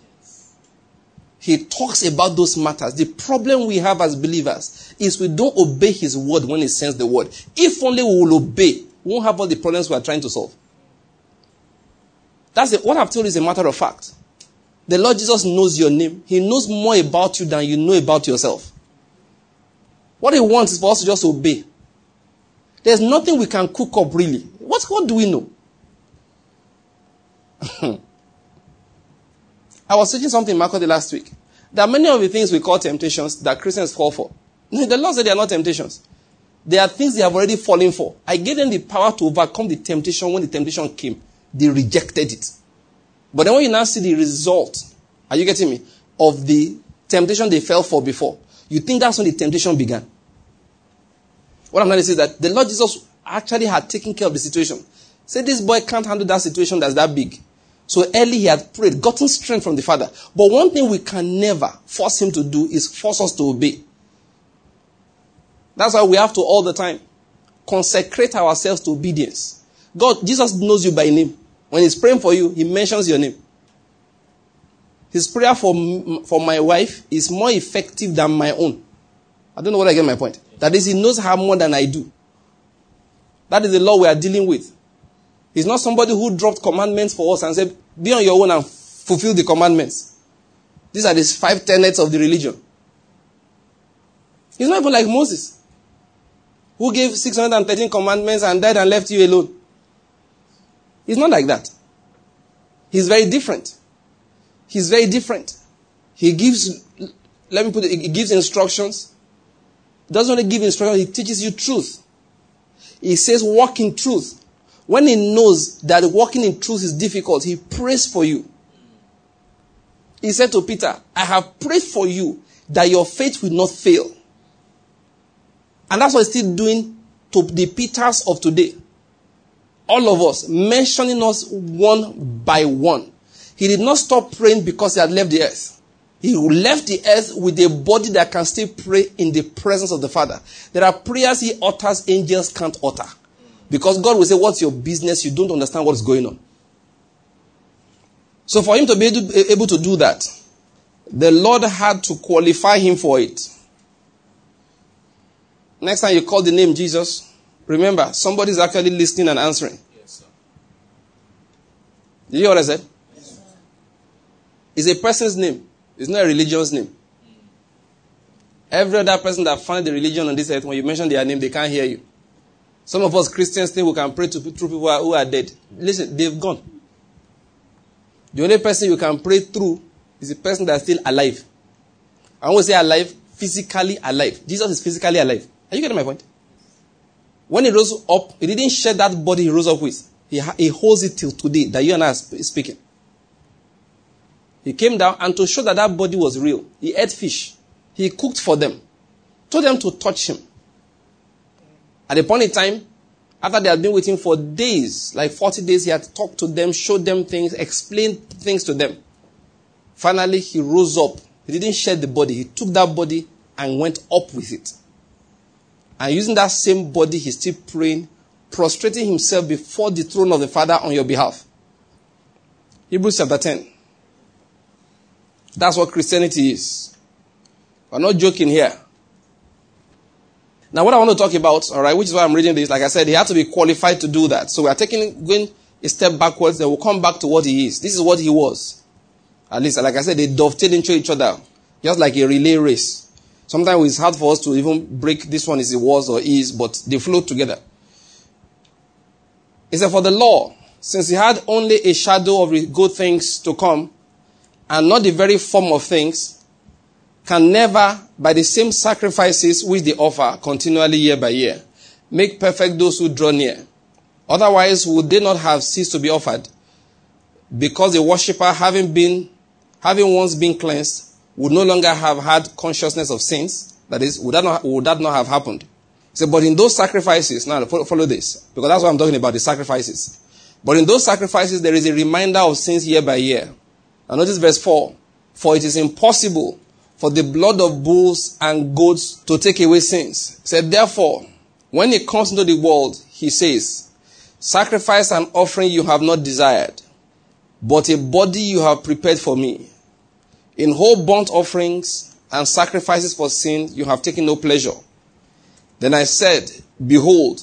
A: He talks about those matters. The problem we have as believers is we don't obey his word when he sends the word. If only we will obey, we won't have all the problems we are trying to solve. What I've told you is a matter of fact. The Lord Jesus knows your name. He knows more about you than you know about yourself. What he wants is for us to just obey. There's nothing we can cook up really. What do we know? I was teaching something in Makode last week. There are many of the things we call temptations that Christians fall for. The Lord said they are not temptations. They are things they have already fallen for. I gave them the power to overcome the temptation when the temptation came. They rejected it. But then when you now see the result, are you getting me, of the temptation they fell for before, you think that's when the temptation began. What I'm trying to say is that the Lord Jesus actually had taken care of the situation. Say this boy can't handle that situation that's that big. So early he had prayed, gotten strength from the Father. But one thing we can never force him to do is force us to obey. That's why we have to all the time consecrate ourselves to obedience. Jesus knows you by name. When he's praying for you, he mentions your name. His prayer for my wife is more effective than my own. I don't know whether I get my point. That is, he knows her more than I do. That is the law we are dealing with. He's not somebody who dropped commandments for us and said, be on your own and fulfill the commandments. These are the 5 tenets of the religion. He's not even like Moses, who gave 613 commandments and died and left you alone. He's not like that. He's very different. He's very different. He gives, he gives instructions. He doesn't only give instructions, he teaches you truth. He says walk in truth. When he knows that walking in truth is difficult, he prays for you. He said to Peter, I have prayed for you that your faith will not fail. And that's what he's still doing to the Peters of today. All of us, mentioning us one by one. He did not stop praying because he had left the earth. He left the earth with a body that can still pray in the presence of the Father. There are prayers he utters angels can't utter. Because God will say, what's your business? You don't understand what's going on. So for him to be able to do that, the Lord had to qualify him for it. Next time you call the name Jesus, remember, somebody's actually listening and answering.
B: Yes, sir.
A: Did you hear what I said? Yes, sir. It's a person's name. It's not a religion's name. Every other person that founded the religion on this earth, when you mention their name, they can't hear you. Some of us Christians think we can pray through people who are dead. Listen, they've gone. The only person you can pray through is the person that's still alive. I want to say alive, physically alive. Jesus is physically alive. Are you getting my point? When he rose up, he didn't share that body he rose up with. He holds it till today that you and I are speaking. He came down, and to show that that body was real, he ate fish. He cooked for them. Told them to touch him. At a point in time, after they had been with him for days, like 40 days, he had talked to them, showed them things, explained things to them. Finally, he rose up. He didn't share the body. He took that body and went up with it. And using that same body, he's still praying, prostrating himself before the throne of the Father on your behalf. Hebrews chapter 10. That's what Christianity is. We're not joking here. Now, what I want to talk about, all right, which is why I'm reading this, like I said, he had to be qualified to do that. So we are going a step backwards, then we'll come back to what he is. This is what he was. At least, like I said, they dovetail into each other, just like a relay race. Sometimes it's hard for us to even break this one is it was or is, but they flow together. It said, for the law, since he had only a shadow of good things to come, and not the very form of things, can never, by the same sacrifices which they offer continually year by year, make perfect those who draw near. Otherwise, would they not have ceased to be offered? Because the worshipper, having once been cleansed, would no longer have had consciousness of sins. That is, would that not have happened? So, but in those sacrifices, now follow this, because that's what I'm talking about, the sacrifices. But in those sacrifices, there is a reminder of sins year by year. Now notice verse 4. For it is impossible for the blood of bulls and goats to take away sins. He said, therefore, when he comes into the world, he says, sacrifice and offering you have not desired, but a body you have prepared for me. In whole burnt offerings and sacrifices for sin you have taken no pleasure. Then I said, behold,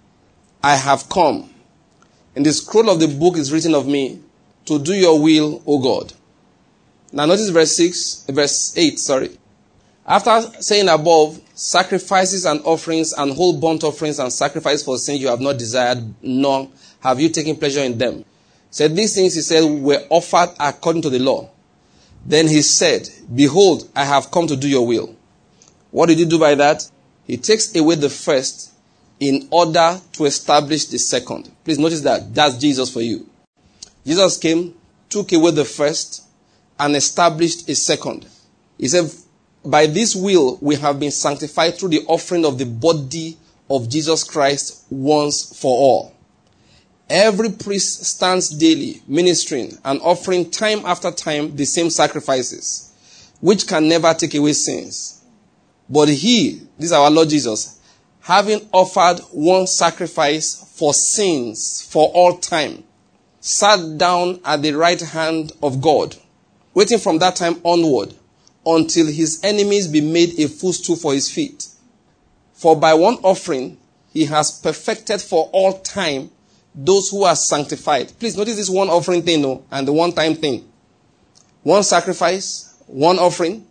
A: I have come. In the scroll of the book is written of me, to do your will, O God. Now notice verse 8. After saying above, sacrifices and offerings and whole burnt offerings and sacrifice for sin you have not desired, nor have you taken pleasure in them. Said these things, he said, were offered according to the law. Then he said, behold, I have come to do your will. What did he do by that? He takes away the first in order to establish the second. Please notice that. That's Jesus for you. Jesus came, took away the first, and established a second. He said, by this will we have been sanctified through the offering of the body of Jesus Christ once for all. Every priest stands daily ministering and offering time after time the same sacrifices, which can never take away sins. But he, this is our Lord Jesus, having offered one sacrifice for sins for all time, sat down at the right hand of God, waiting from that time onward until his enemies be made a footstool for his feet. For by one offering he has perfected for all time those who are sanctified. Please notice this one offering thing, and the one time thing. One sacrifice, one offering.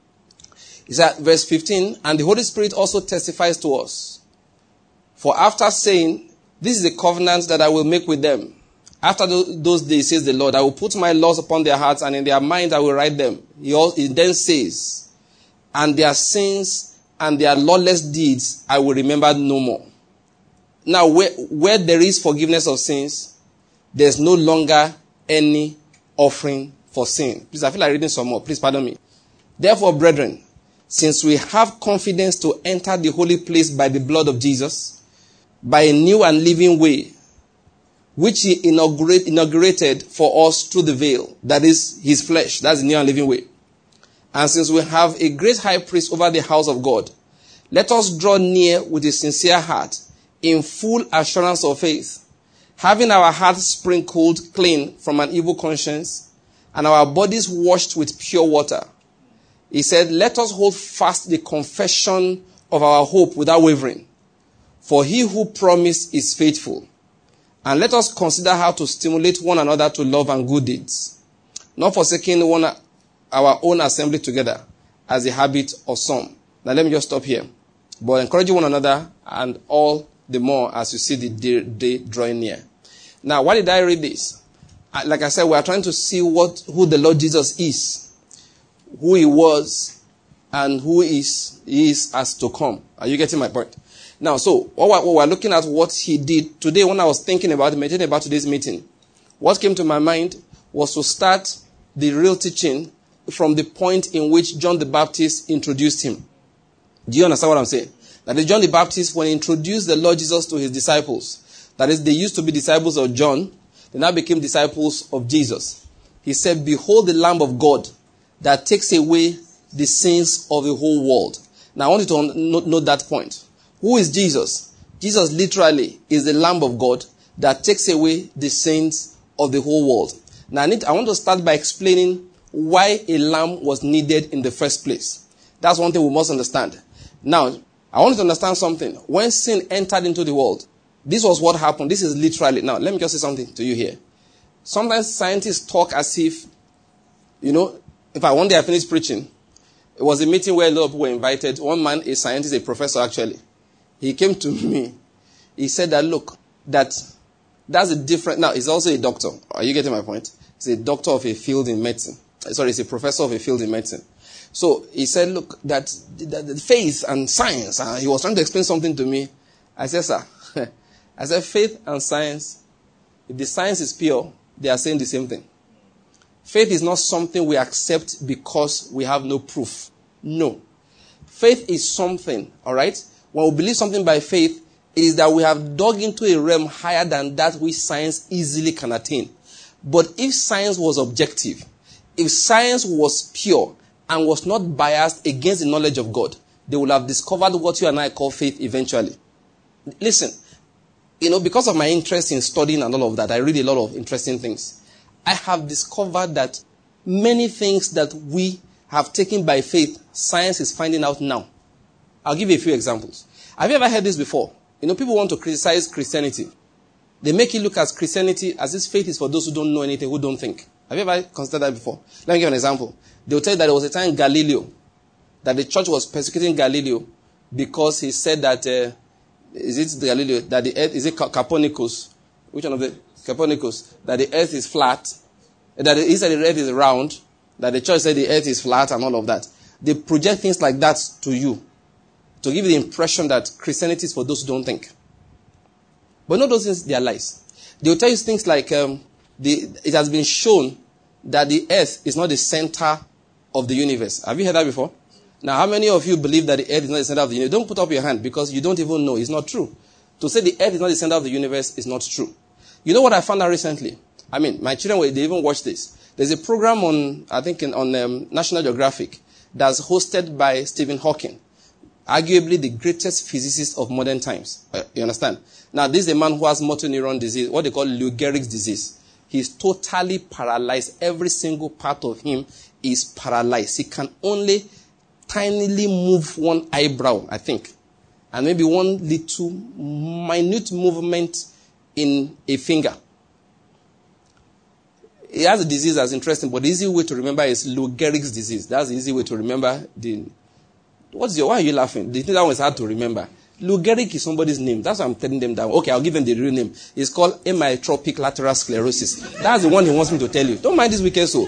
A: It's at verse 15, and the Holy Spirit also testifies to us. For after saying, this is the covenant that I will make with them. After those days, says the Lord, I will put my laws upon their hearts, and in their minds I will write them. He then says, and their sins and their lawless deeds I will remember no more. Now, where there is forgiveness of sins, there's no longer any offering for sin. Please, I feel like reading some more. Please pardon me. Therefore, brethren, since we have confidence to enter the holy place by the blood of Jesus, by a new and living way, which he inaugurated for us through the veil, that is his flesh. That's the new and living way. And since we have a great high priest over the house of God, let us draw near with a sincere heart, in full assurance of faith, having our hearts sprinkled clean from an evil conscience, and our bodies washed with pure water. He said, let us hold fast the confession of our hope without wavering, for he who promised is faithful. And let us consider how to stimulate one another to love and good deeds, not forsaking our own assembly together, as the habit of some. Now let me just stop here. But encouraging one another, and all the more as you see the day drawing near. Now, why did I read this? Like I said, we are trying to see who the Lord Jesus is, who he was, and who he is as to come. Are you getting my point? Now, so what we're looking at what he did today. When I was meditating about today's meeting, what came to my mind was to start the real teaching from the point in which John the Baptist introduced him. Do you understand what I'm saying? That is, John the Baptist, when he introduced the Lord Jesus to his disciples, that is, they used to be disciples of John, they now became disciples of Jesus. He said, "Behold the Lamb of God that takes away the sins of the whole world." Now, I want you to note that point. Who is Jesus? Jesus literally is the Lamb of God that takes away the sins of the whole world. Now, I want to start by explaining why a lamb was needed in the first place. That's one thing we must understand. Now, I want you to understand something. When sin entered into the world, this was what happened. This is literally. Now, let me just say something to you here. Sometimes scientists talk as if, one day I finished preaching. It was a meeting where a lot of people were invited. One man, a scientist, a professor actually, he came to me. He said that, look, that's a different. Now, he's also a doctor. Are you getting my point? He's a doctor of a field in medicine. Sorry, he's a professor of a field in medicine. So he said, look, that faith and science, he was trying to explain something to me. I said, sir, I said, faith and science, if the science is pure, they are saying the same thing. Faith is not something we accept because we have no proof. No. Faith is something, all right? When we believe something by faith, it is that we have dug into a realm higher than that which science easily can attain. But if science was objective, if science was pure and was not biased against the knowledge of God, they would have discovered what you and I call faith eventually. Listen, because of my interest in studying and all of that, I read a lot of interesting things. I have discovered that many things that we have taken by faith, science is finding out now. I'll give you a few examples. Have you ever heard this before? People want to criticize Christianity. They make it look at Christianity as if faith is for those who don't know anything, who don't think. Have you ever considered that before? Let me give you an example. They will tell you that there was a time Galileo, that the church was persecuting Galileo because he said that, is it Galileo, that the earth, is it Copernicus? Which one of the Copernicus? That the earth is flat, that he said the earth is round, that the church said the earth is flat and all of that. They project things like that to you, to give you the impression that Christianity is for those who don't think. But not those things, they are lies. They will tell you things like, it has been shown that the earth is not the center of the universe. Have you heard that before? Now, how many of you believe that the earth is not the center of the universe? Don't put up your hand because you don't even know. It's not true. To say the earth is not the center of the universe is not true. You know what I found out recently? My children, they even watch this. There's a program on National Geographic that's hosted by Stephen Hawking, arguably the greatest physicist of modern times. You understand? Now, this is a man who has motor neuron disease, what they call Lou Gehrig's disease. He's totally paralyzed. Every single part of him is paralyzed. He can only tinily move one eyebrow, I think, and maybe one little minute movement in a finger. He has a disease that's interesting, but the easy way to remember is Lou Gehrig's disease. That's the easy way to remember. Why are you laughing? Do you think that one is hard to remember? Lou Gehrig is somebody's name. That's why I'm telling them that. Okay, I'll give them the real name. It's called amyotrophic lateral sclerosis. That's the one he wants me to tell you. Don't mind this wicked soul.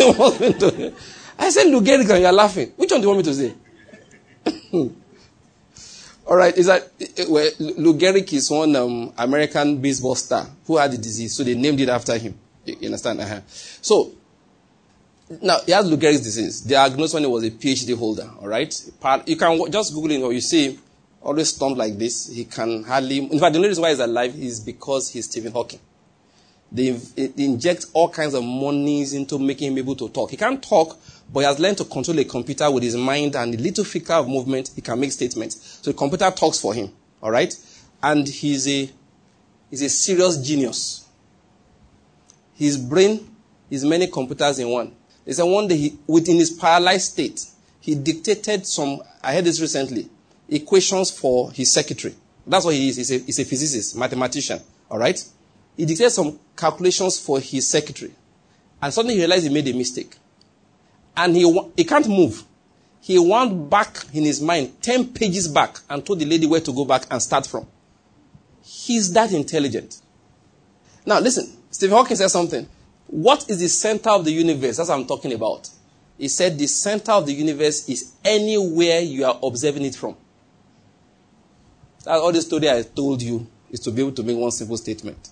A: I said Lou Gehrig and you're laughing. Which one do you want me to say? All right, Lou Gehrig is one American baseball star who had the disease, so they named it after him. You understand? So, now, he has Lou Gehrig's disease. Diagnosed when he was a PhD holder, all right? You can just Google it, or you see, always stumped like this. He can hardly... In fact, the only reason why he's alive is because he's Stephen Hawking. They inject all kinds of monies into making him able to talk. He can't talk, but he has learned to control a computer with his mind, and a little flicker of movement, he can make statements. So the computer talks for him, all right? And he's a serious genius. His brain is many computers in one. They said one day, within his paralyzed state, he dictated I heard this recently, equations for his secretary. That's what he is. He's a physicist, mathematician. All right? He dictated some calculations for his secretary. And suddenly he realized he made a mistake. And he can't move. He wound back in his mind 10 pages back and told the lady where to go back and start from. He's that intelligent. Now listen, Stephen Hawking said something. What is the center of the universe? That's what I'm talking about. He said the center of the universe is anywhere you are observing it from. That's all the story I told you is to be able to make one simple statement.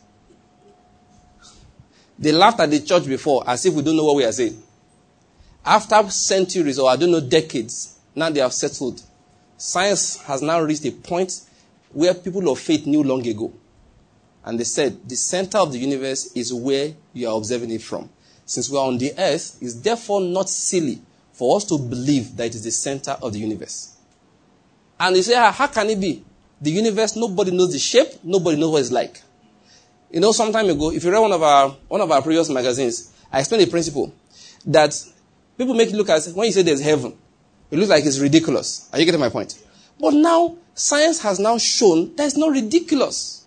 A: They laughed at the church before as if we don't know what we are saying. After centuries or I don't know decades, now they have settled. Science has now reached a point where people of faith knew long ago. And they said the center of the universe is where you are observing it from. Since we are on the earth, it's therefore not silly for us to believe that it is the center of the universe. And they say, how can it be? The universe, nobody knows the shape, nobody knows what it's like. You know, some time ago, if you read one of our previous magazines, I explained the principle that people make it look as when you say there's heaven, it looks like it's ridiculous. Are you getting my point? But now, science has now shown that it's not ridiculous.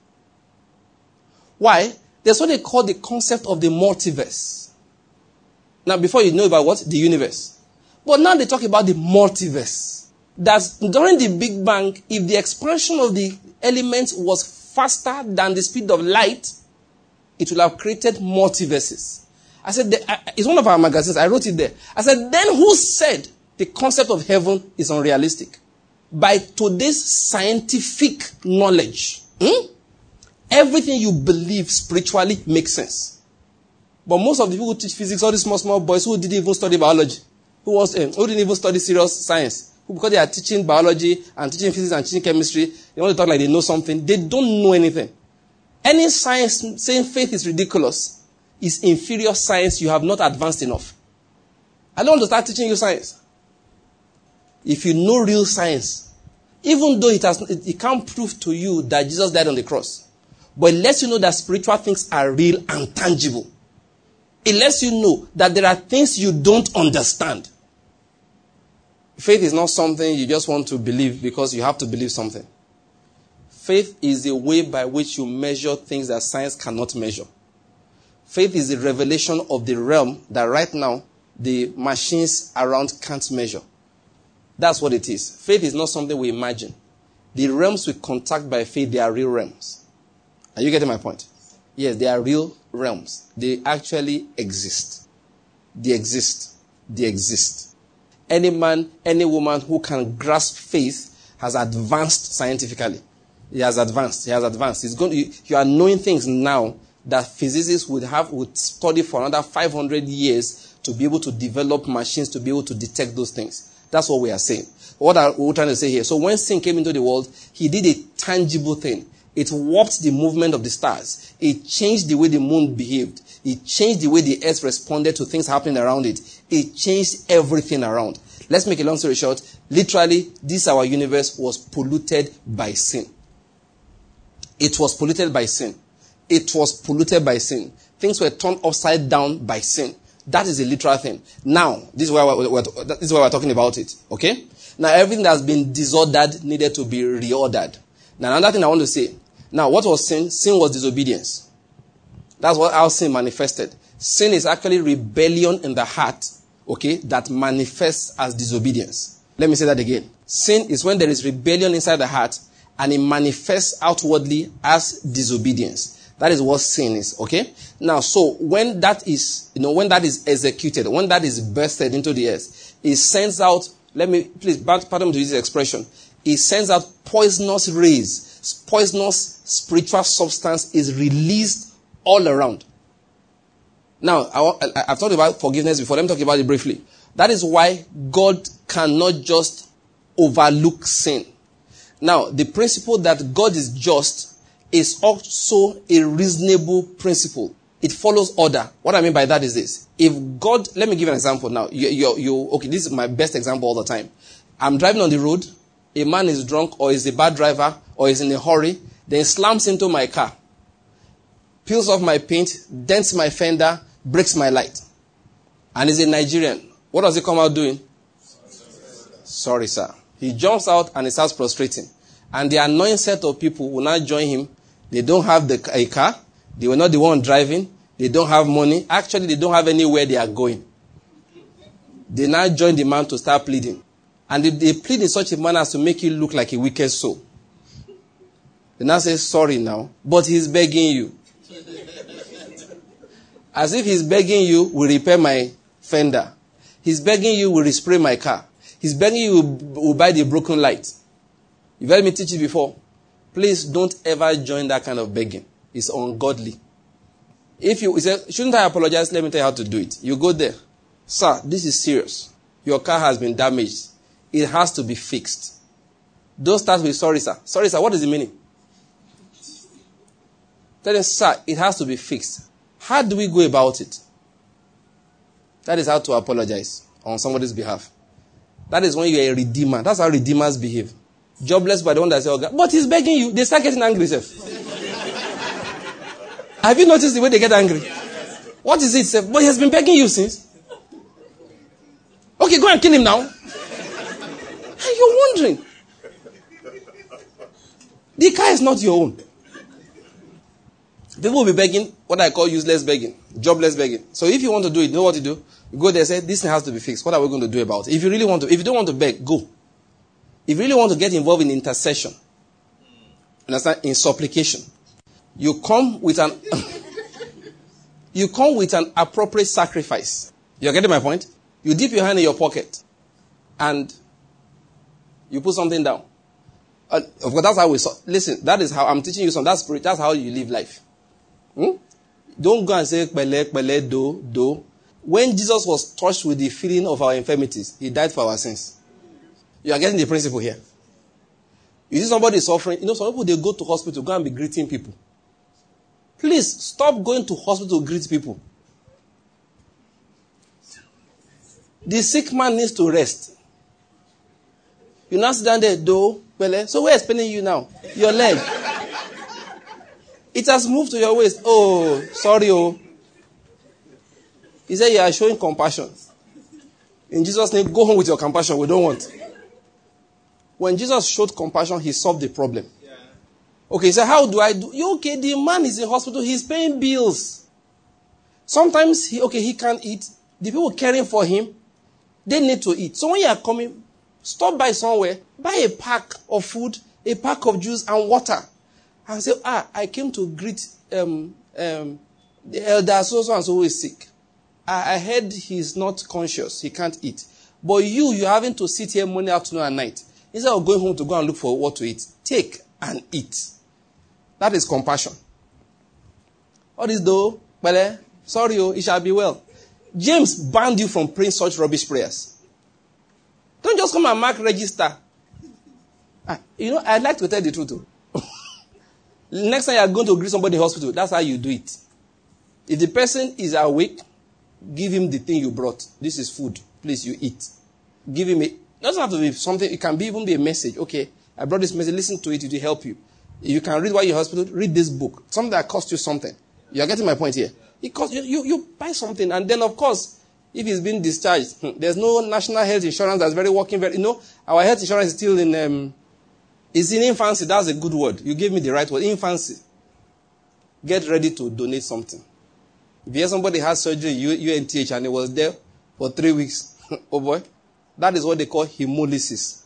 A: Why? There's what they call the concept of the multiverse. Now, before you know about what? The universe. But now they talk about the multiverse. That during the Big Bang, if the expansion of the elements was faster than the speed of light, it will have created multiverses. I said, it's one of our magazines. I wrote it there. I said, then who said the concept of heaven is unrealistic? By today's scientific knowledge, everything you believe spiritually makes sense. But most of the people who teach physics, all these small boys who didn't even study biology, who didn't even study serious science, because they are teaching biology and teaching physics and teaching chemistry, they want to talk like they know something. They don't know anything. Any science saying faith is ridiculous is inferior science. You have not advanced enough. I don't want to start teaching you science. If you know real science, even though it can't prove to you that Jesus died on the cross, but it lets you know that spiritual things are real and tangible. It lets you know that there are things you don't understand. Faith is not something you just want to believe because you have to believe something. Faith is the way by which you measure things that science cannot measure. Faith is the revelation of the realm that right now the machines around can't measure. That's what it is. Faith is not something we imagine. The realms we contact by faith, they are real realms. Are you getting my point? Yes, they are real realms. They actually exist. They exist. They exist. Any man, any woman who can grasp faith has advanced scientifically. He has advanced. You are knowing things now that physicists would study for another 500 years to be able to develop machines to be able to detect those things. That's what we are saying. What are we trying to say here? So when sin came into the world, he did a tangible thing. It warped the movement of the stars. It changed the way the moon behaved. It changed the way the earth responded to things happening around it. It changed everything around. Let's make a long story short. Literally, this our universe was polluted by sin. It was polluted by sin. It was polluted by sin. Things were turned upside down by sin. That is a literal thing. Now, this is why we're talking about it. Okay? Now, everything that has been disordered needed to be reordered. Now, another thing I want to say. Now, what was sin? Sin was disobedience. That's how sin manifested. Sin is actually rebellion in the heart, okay, that manifests as disobedience. Let me say that again. Sin is when there is rebellion inside the heart and it manifests outwardly as disobedience. That is what sin is, okay? Now, so when that is executed, when that is birthed into the earth, it sends out, pardon me to use this expression, it sends out poisonous rays. Poisonous spiritual substance is released all around. Now, I've talked about forgiveness before. Let me talk about it briefly. That is why God cannot just overlook sin. Now, the principle that God is just is also a reasonable principle. It follows order. What I mean by that is this. If God, let me give an example now. Okay, this is my best example all the time. I'm driving on the road. A man is drunk or is a bad driver or is in a hurry. Then slams into my car. Peels off my paint, dents my fender, breaks my light. And he's a Nigerian. What does he come out doing? Sorry, sir. He jumps out and he starts prostrating. And the annoying set of people will now join him. They don't have a car. They were not the one driving. They don't have money. Actually, they don't have anywhere they are going. They now join the man to start pleading. And they plead in such a manner as to make you look like a wicked soul. They now say sorry now, but he's begging you. As if he's begging you, will repair my fender. He's begging you, will respray my car. He's begging you, will buy the broken light. You've heard me teach it before. Please don't ever join that kind of begging. It's ungodly. If you say, shouldn't I apologize? Let me tell you how to do it. You go there. Sir, this is serious. Your car has been damaged. It has to be fixed. Don't start with sorry, sir. Sorry, sir. What is the meaning? Tell them, sir, it has to be fixed. How do we go about it? That is how to apologize on somebody's behalf. That is when you're a redeemer. That's how redeemers behave. Jobless by the one that says, oh, but he's begging you. They start getting angry, sir. Have you noticed the way they get angry? What is it, sir? But he has been begging you since. Okay, go and kill him now. And you're wondering. The car is not your own. People will be begging, what I call useless begging, jobless begging. So if you want to do it, you know what to do? You go there and say, this thing has to be fixed. What are we going to do about it? If you really want to, if you don't want to beg, go. If you really want to get involved in intercession, understand, in supplication, you come with an appropriate sacrifice. You're getting my point? You dip your hand in your pocket and you put something down. Of course, that's how we listen. That is how I'm teaching you something. That's spirit. That's how you live life. Don't go and say pele, do. When Jesus was touched with the feeling of our infirmities, he died for our sins. You are getting the principle here. You see somebody suffering. You know, some people, they go to hospital, go and be greeting people. Please, stop going to hospital to greet people. The sick man needs to rest. You now sit down there, pele. So where is paining you now? Your leg. It has moved to your waist. Oh, sorry, oh. He said you are showing compassion. In Jesus' name, go home with your compassion. We don't want. When Jesus showed compassion, he solved the problem. Yeah. Okay, so how do I do? Okay, the man is in hospital. He's paying bills. Sometimes, he can't eat. The people caring for him, they need to eat. So when you are coming, stop by somewhere, buy a pack of food, a pack of juice and water. And say, I came to greet the elder so and so who is sick. I heard he's not conscious. He can't eat. But you're having to sit here morning, afternoon, and night. Instead of going home to go and look for what to eat, take and eat. That is compassion. What is though? Sorry, it shall be well. James banned you from praying such rubbish prayers. Don't just come and mark register. I'd like to tell the truth too. Next time you are going to greet somebody in the hospital, that's how you do it. If the person is awake, give him the thing you brought. This is food. Please, you eat. Give him it doesn't have to be something. It can even be a message. Okay, I brought this message. Listen to it. It will help you. If you can read while you're in hospital, read this book. Something that costs you something. You are getting my point here. It costs you buy something, and then of course, if he's been discharged, there's no national health insurance that's very working very. Our health insurance is still in. It's in infancy. That's a good word. You gave me the right word. Infancy. Get ready to donate something. If you hear somebody has surgery, UNTH, and it was there for 3 weeks, oh boy, that is what they call hemolysis.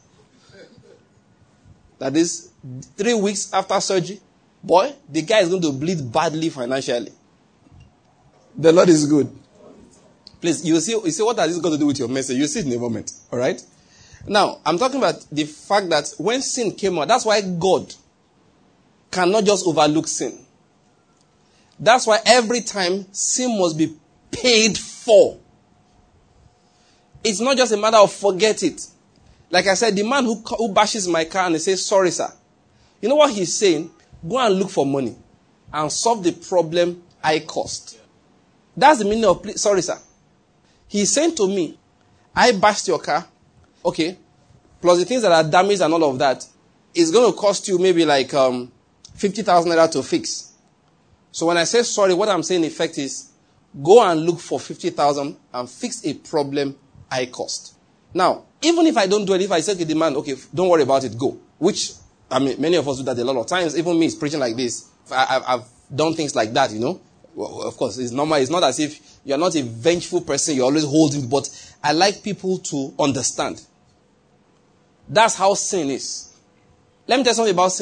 A: That is 3 weeks after surgery, boy, the guy is going to bleed badly financially. The Lord is good. Please, you see what has this got to do with your message? You see it in a moment. All right? Now, I'm talking about the fact that when sin came out, that's why God cannot just overlook sin. That's why every time sin must be paid for. It's not just a matter of forget it. Like I said, the man who bashes my car and he says, sorry, sir. You know what he's saying? Go and look for money and solve the problem I caused. That's the meaning of, sorry, sir. He's saying to me, I bashed your car. Okay. Plus the things that are damaged and all of that. It's going to cost you maybe like 50,000 naira to fix. So when I say sorry, what I'm saying in effect is, go and look for 50,000 and fix a problem I caused. Now, even if I don't do it, if I say to the man, okay, don't worry about it, go. Which, many of us do that a lot of times. Even me, preaching like this. I've done things like that, Well, of course, it's normal. It's not as if you're not a vengeful person. You're always holding. But I like people to understand. That's how sin is. Let me tell you something about sin.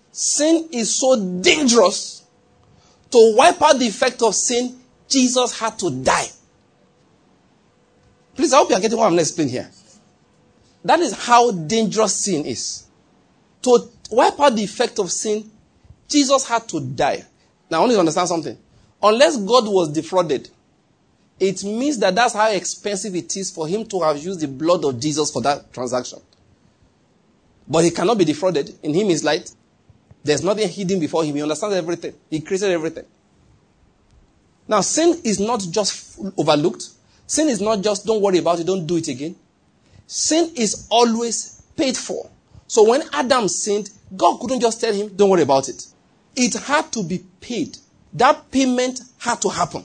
A: sin is so dangerous. To wipe out the effect of sin, Jesus had to die. Please, I hope you are getting what I'm going to explain here. That is how dangerous sin is. To wipe out the effect of sin, Jesus had to die. Now, I want you to understand something. Unless God was defrauded, it means that that's how expensive it is for him to have used the blood of Jesus for that transaction. But he cannot be defrauded. In him is light. There's nothing hidden before him. He understands everything. He created everything. Now, sin is not just overlooked. Sin is not just, don't worry about it, don't do it again. Sin is always paid for. So when Adam sinned, God couldn't just tell him, don't worry about it. It had to be paid. That payment had to happen.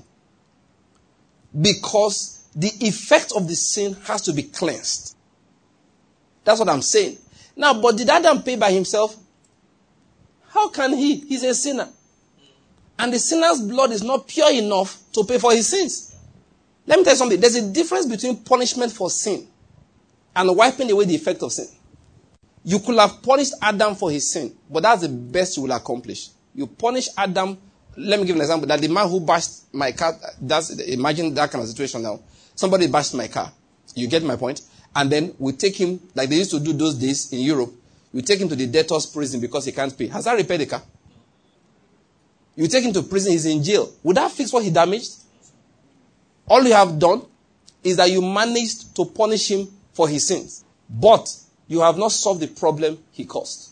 A: Because the effect of the sin has to be cleansed. That's what I'm saying. Now, but did Adam pay by himself? How can he? He's a sinner. And the sinner's blood is not pure enough to pay for his sins. Let me tell you something. There's a difference between punishment for sin and wiping away the effect of sin. You could have punished Adam for his sin, but that's the best you will accomplish. You punish Adam. Let me give an example. That the man who bashed my car, imagine that kind of situation now. Somebody bashed my car. You get my point? And then we take him, like they used to do those days in Europe, you take him to the debtor's prison because he can't pay. Has that repaired the car? You take him to prison, he's in jail. Would that fix what he damaged? All you have done is that you managed to punish him for his sins. But you have not solved the problem he caused.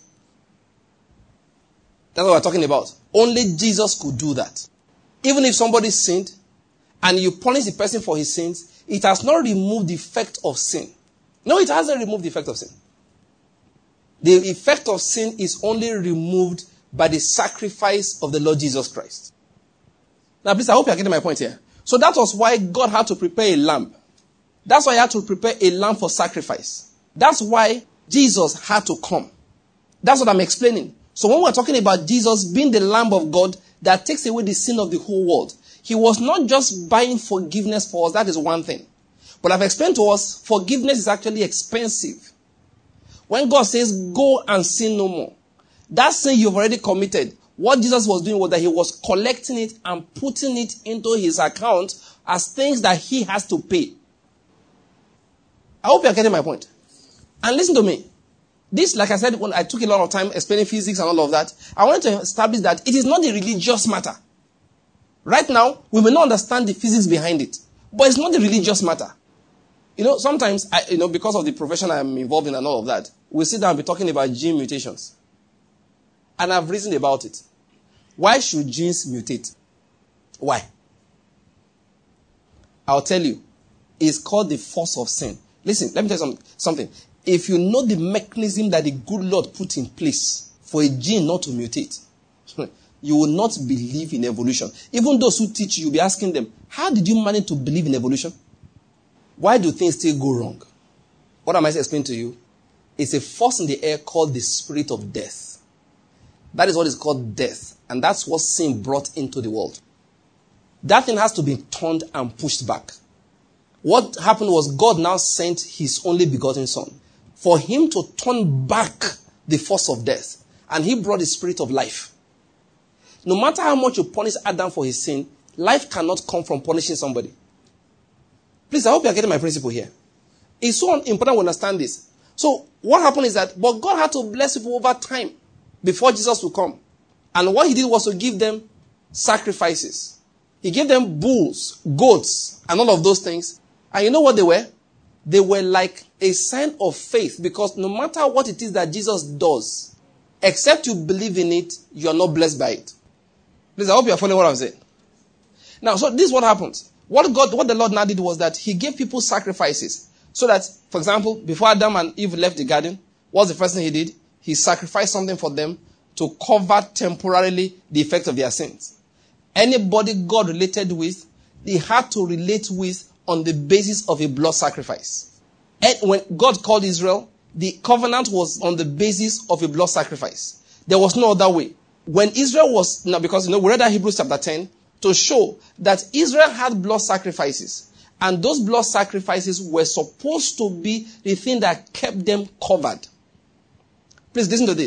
A: That's what we're talking about. Only Jesus could do that. Even if somebody sinned and you punish the person for his sins, it has not removed the effect of sin. No, it hasn't removed the effect of sin. The effect of sin is only removed by the sacrifice of the Lord Jesus Christ. Now, please, I hope you're getting my point here. So that was why God had to prepare a lamb. That's why he had to prepare a lamb for sacrifice. That's why Jesus had to come. That's what I'm explaining. So when we're talking about Jesus being the Lamb of God that takes away the sin of the whole world, he was not just buying forgiveness for us. That is one thing. But I've explained to us, forgiveness is actually expensive. When God says, go and sin no more, that sin you've already committed, what Jesus was doing was that he was collecting it and putting it into his account as things that he has to pay. I hope you're getting my point. And listen to me. This, like I said, when I took a lot of time explaining physics and all of that, I wanted to establish that it is not a religious matter. Right now, we may not understand the physics behind it, but it's not a religious matter. You know, sometimes, because of the profession I'm involved in and all of that, we sit down and be talking about gene mutations. And I've reasoned about it. Why should genes mutate? Why? I'll tell you. It's called the force of sin. Listen, let me tell you something. If you know the mechanism that the good Lord put in place for a gene not to mutate, you will not believe in evolution. Even those who teach you, you'll be asking them, how did you manage to believe in evolution? Why do things still go wrong? What am I explaining to you? It's a force in the air called the spirit of death. That is what is called death. And that's what sin brought into the world. That thing has to be turned and pushed back. What happened was God now sent his only begotten son for him to turn back the force of death. And he brought the spirit of life. No matter how much you punish Adam for his sin, life cannot come from punishing somebody. Please, I hope you're getting my principle here. It's so important we understand this. So what happened is that, but God had to bless people over time before Jesus would come. And what he did was to give them sacrifices. He gave them bulls, goats, and all of those things. And you know what they were? They were like a sign of faith, because no matter what it is that Jesus does, except you believe in it, you are not blessed by it. Please, I hope you are following what I'm saying. Now, so this is what happens. What the Lord now did was that he gave people sacrifices. So that, for example, before Adam and Eve left the garden, what's the first thing he did? He sacrificed something for them to cover temporarily the effect of their sins. Anybody God related with, he had to relate with on the basis of a blood sacrifice. And when God called Israel, the covenant was on the basis of a blood sacrifice. There was no other way. When Israel was, now because we read that Hebrews chapter 10 to show that Israel had blood sacrifices. And those blood sacrifices were supposed to be the thing that kept them covered. Please listen to this.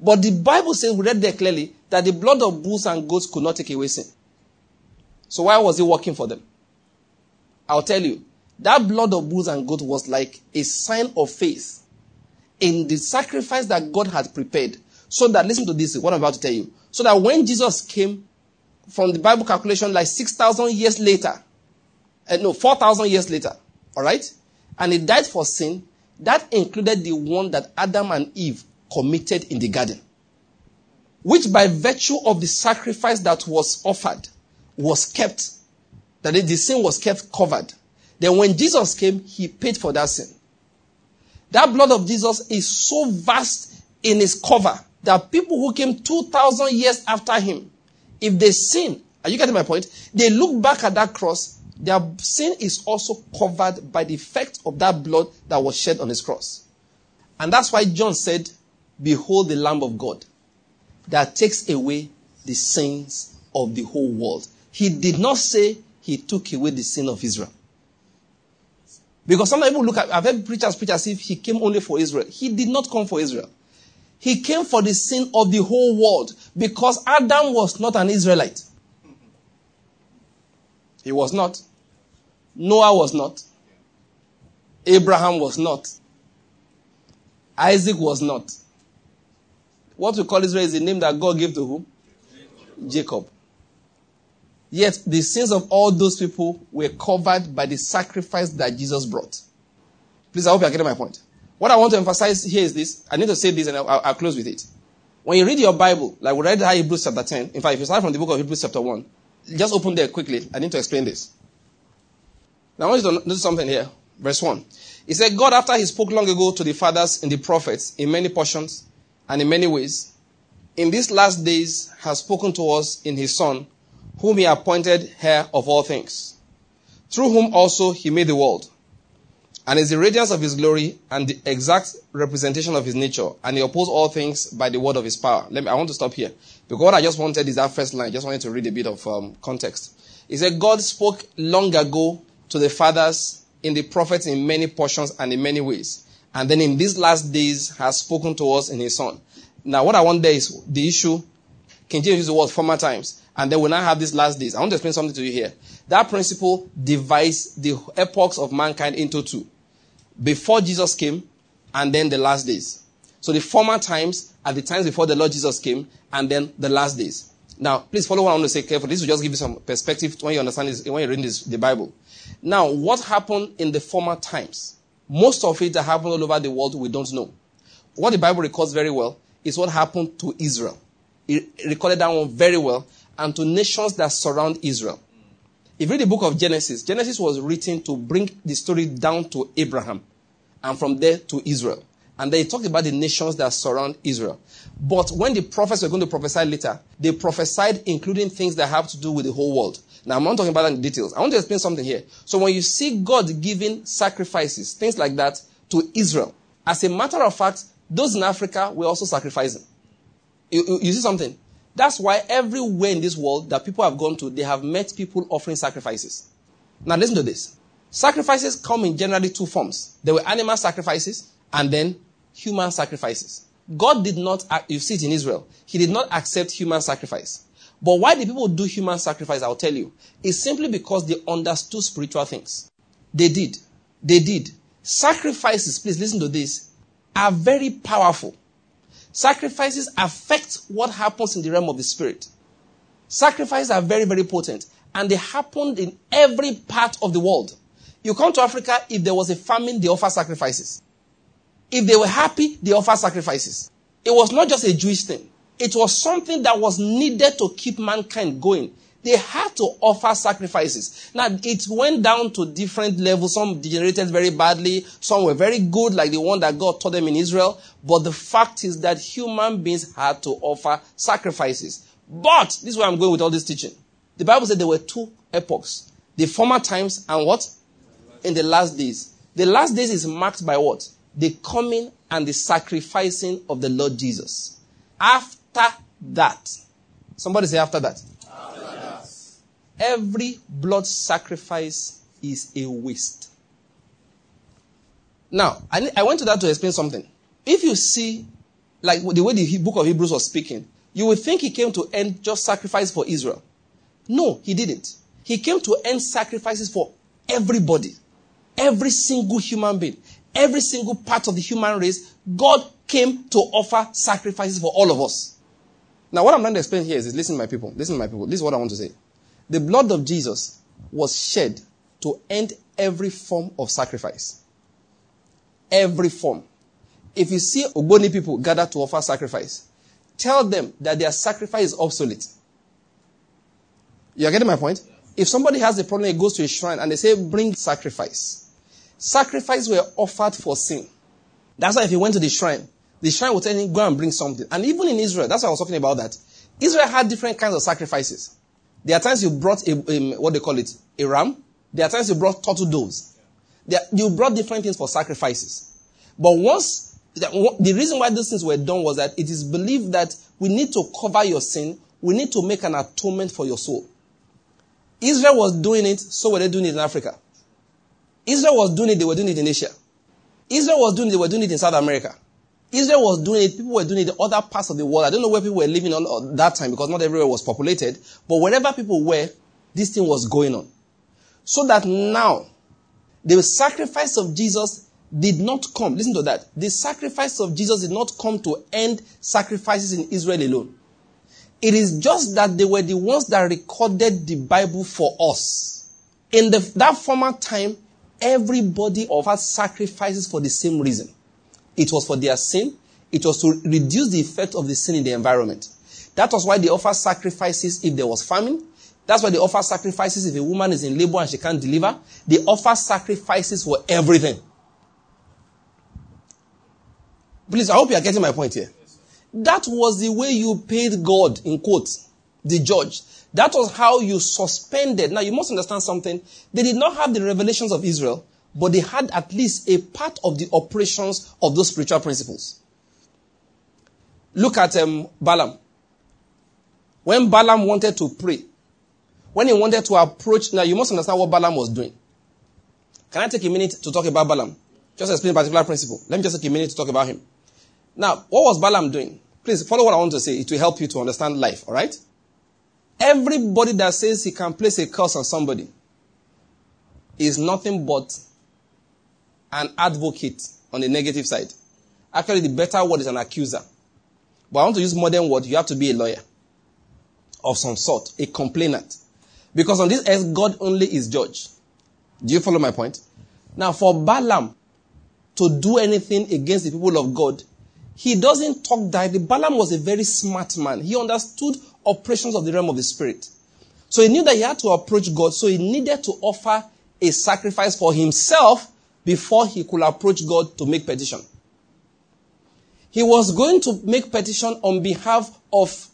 A: But the Bible says, we read there clearly, that the blood of bulls and goats could not take away sin. So why was it working for them? I'll tell you. That blood of bulls and goats was like a sign of faith in the sacrifice that God had prepared. So that, listen to this, what I'm about to tell you. So that when Jesus came, from the Bible calculation, like 6,000 years later, 4,000 years later, all right? And he died for sin. That included the one that Adam and Eve committed in the garden, which by virtue of the sacrifice that was offered was kept, that is, the sin was kept covered. Then when Jesus came, he paid for that sin. That blood of Jesus is so vast in its cover that people who came 2,000 years after him, if they sin, are you getting my point? They look back at that cross, their sin is also covered by the effect of that blood that was shed on his cross. And that's why John said, "Behold the Lamb of God that takes away the sins of the whole world." He did not say he took away the sin of Israel. Because some people look at, I've heard preachers preach as if he came only for Israel. He did not come for Israel. He came for the sin of the whole world, because Adam was not an Israelite. He was not. Noah was not. Abraham was not. Isaac was not. What we call Israel is the name that God gave to who? Jacob. Yet the sins of all those people were covered by the sacrifice that Jesus brought. Please, I hope you are getting my point. What I want to emphasize here is this. I need to say this and I'll close with it. When you read your Bible, like we read Hebrews chapter 10, in fact, if you start from the book of Hebrews chapter 1, just open there quickly. I need to explain this. Now I want you to notice something here. Verse 1. It said, God, after he spoke long ago to the fathers in the prophets, in many portions and in many ways, in these last days has spoken to us in his Son, whom he appointed heir of all things, through whom also he made the world, and is the radiance of his glory and the exact representation of his nature, and he upholds all things by the word of his power. I want to stop here, because what I just wanted is that first line. I just wanted to read a bit of context. He said, God spoke long ago to the fathers in the prophets in many portions and in many ways, and then in these last days has spoken to us in his Son. Now what I want there is the issue. King James uses the word former times, and then we now have these last days. I want to explain something to you here. That principle divides the epochs of mankind into two. Before Jesus came, and then the last days. So the former times are the times before the Lord Jesus came, and then the last days. Now, please follow what I want to say carefully. This will just give you some perspective when you understand this, when you're reading the Bible. Now, what happened in the former times? Most of it that happened all over the world, we don't know. What the Bible records very well is what happened to Israel. It recorded that one very well, and to nations that surround Israel. If you read the book of Genesis, Genesis was written to bring the story down to Abraham, and from there to Israel. And they talked about the nations that surround Israel. But when the prophets were going to prophesy later, they prophesied including things that have to do with the whole world. Now, I'm not talking about that in details. I want to explain something here. So when you see God giving sacrifices, things like that, to Israel, as a matter of fact, those in Africa were also sacrificing. You see something? That's why everywhere in this world that people have gone to, they have met people offering sacrifices. Now listen to this. Sacrifices come in generally two forms. There were animal sacrifices and then human sacrifices. God did not, you see it in Israel, he did not accept human sacrifice. But why did people do human sacrifice, I'll tell you. It's simply because they understood spiritual things. They did. Sacrifices, please listen to this, are very powerful. Sacrifices affect what happens in the realm of the spirit. Sacrifices are very, very potent. And they happened in every part of the world. You come to Africa, if there was a famine, they offer sacrifices. If they were happy, they offer sacrifices. It was not just a Jewish thing. It was something that was needed to keep mankind going. They had to offer sacrifices. Now, it went down to different levels. Some degenerated very badly. Some were very good, like the one that God taught them in Israel. But the fact is that human beings had to offer sacrifices. But, this is where I'm going with all this teaching. The Bible said there were two epochs. The former times and what? In the last days. The last days is marked by what? The coming and the sacrificing of the Lord Jesus. After that. Somebody say after that. Every blood sacrifice is a waste. Now, I went to that to explain something. If you see like the way the book of Hebrews was speaking, you would think he came to end just sacrifice for Israel. No, he didn't. He came to end sacrifices for everybody. Every single human being. Every single part of the human race. God came to offer sacrifices for all of us. Now what I'm trying to explain here is listen, my people. Listen, my people. This is what I want to say. The blood of Jesus was shed to end every form of sacrifice. Every form. If you see Ogboni people gather to offer sacrifice, tell them that their sacrifice is obsolete. You are getting my point? If somebody has a problem, he goes to a shrine and they say, bring sacrifice. Sacrifice were offered for sin. That's why if you went to the shrine will tell him, go and bring something. And even in Israel, that's why I was talking about that. Israel had different kinds of sacrifices. There are times you brought a ram. There are times you brought turtle doves. You brought different things for sacrifices. But the reason why those things were done was that it is believed that we need to cover your sin. We need to make an atonement for your soul. Israel was doing it, so were they doing it in Africa. Israel was doing it, they were doing it in Asia. Israel was doing it, they were doing it in South America. Israel was doing it, people were doing it in other parts of the world. I don't know where people were living on that time because not everywhere was populated. But wherever people were, this thing was going on. So that now, the sacrifice of Jesus did not come. Listen to that. The sacrifice of Jesus did not come to end sacrifices in Israel alone. It is just that they were the ones that recorded the Bible for us. In that former time, everybody offered sacrifices for the same reason. It was for their sin. It was to reduce the effect of the sin in the environment. That was why they offered sacrifices if there was famine. That's why they offer sacrifices if a woman is in labor and she can't deliver. They offer sacrifices for everything. Please, I hope you are getting my point here. That was the way you paid God, in quotes, the judge. That was how you suspended. Now, you must understand something. They did not have the revelations of Israel, but they had at least a part of the operations of those spiritual principles. Look at Balaam. When Balaam wanted to pray, when he wanted to approach, now you must understand what Balaam was doing. Can I take a minute to talk about Balaam? Just explain a particular principle. Let me just take a minute to talk about him. Now, what was Balaam doing? Please follow what I want to say. It will help you to understand life, all right? Everybody that says he can place a curse on somebody is nothing but an advocate on the negative side. Actually, the better word is an accuser. But I want to use modern word. You have to be a lawyer of some sort, a complainant. Because on this earth, God only is judge. Do you follow my point? Now, for Balaam to do anything against the people of God, he doesn't talk directly. Balaam was a very smart man. He understood operations of the realm of the spirit. So he knew that he had to approach God. So he needed to offer a sacrifice for himself before he could approach God to make petition. He was going to make petition on behalf of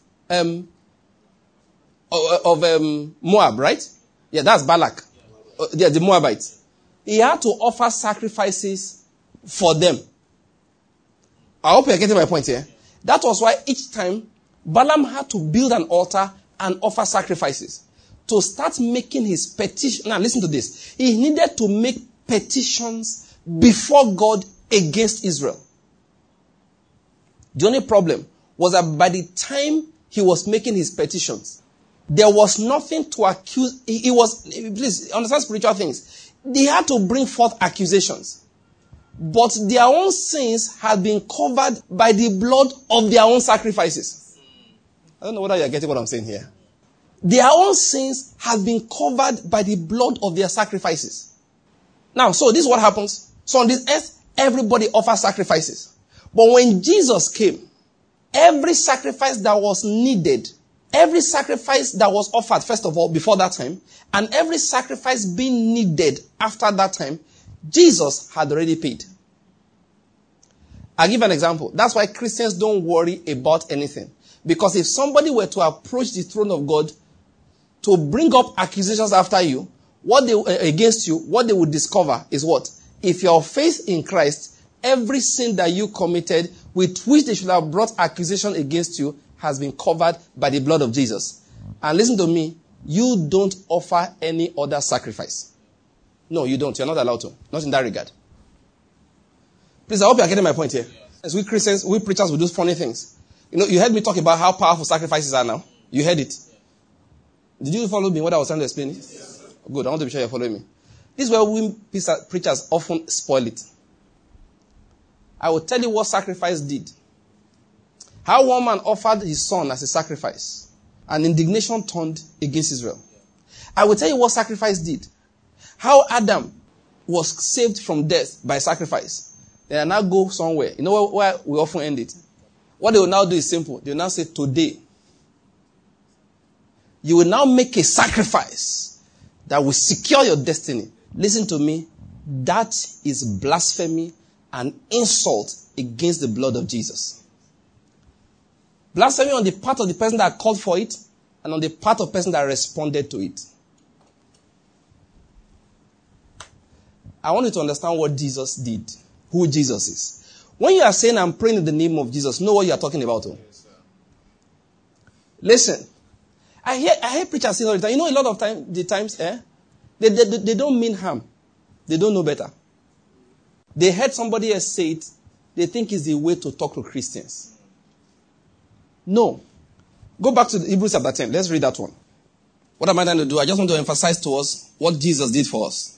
A: Moab, right? Yeah, that's Balak. Yeah, the Moabites. He had to offer sacrifices for them. I hope you're getting my point here. That was why each time Balaam had to build an altar and offer sacrifices to start making his petition. Now listen to this. He needed to make petitions before God against Israel. The only problem was that by the time he was making his petitions, there was nothing to accuse. Please understand spiritual things. They had to bring forth accusations. But their own sins had been covered by the blood of their own sacrifices. I don't know whether you're getting what I'm saying here. Their own sins have been covered by the blood of their sacrifices. Now, so this is what happens. So on this earth, everybody offers sacrifices. But when Jesus came, every sacrifice that was needed, every sacrifice that was offered, first of all, before that time, and every sacrifice being needed after that time, Jesus had already paid. I'll give an example. That's why Christians don't worry about anything. Because if somebody were to approach the throne of God to bring up accusations after you, against you, what they would discover is what? If your faith in Christ, every sin that you committed with which they should have brought accusation against you has been covered by the blood of Jesus. And listen to me, you don't offer any other sacrifice. No, you don't. You're not allowed to. Not in that regard. Please, I hope you're getting my point here. As we Christians, we preachers will do funny things. You heard me talk about how powerful sacrifices are now. You heard it. Did you follow me what I was trying to explain? Yes. Good. I want to be sure you're following me. This is where we preachers often spoil it. I will tell you what sacrifice did. How one man offered his son as a sacrifice. And indignation turned against Israel. I will tell you what sacrifice did. How Adam was saved from death by sacrifice. Then I now go somewhere. You know where we often end it? What they will now do is simple. They will now say, today, you will now make a sacrifice that will secure your destiny. Listen to me. That is blasphemy and insult against the blood of Jesus. Blasphemy on the part of the person that called for it and on the part of the person that responded to it. I want you to understand what Jesus did, who Jesus is. When you are saying, I'm praying in the name of Jesus, know what you are talking about. Oh? Listen, I hear preachers saying all the time, a lot of times, they don't mean harm. They don't know better. They heard somebody else say it, they think it's the way to talk to Christians. No. Go back to Hebrews chapter 10. Let's read that one. What am I trying to do? I just want to emphasize to us what Jesus did for us.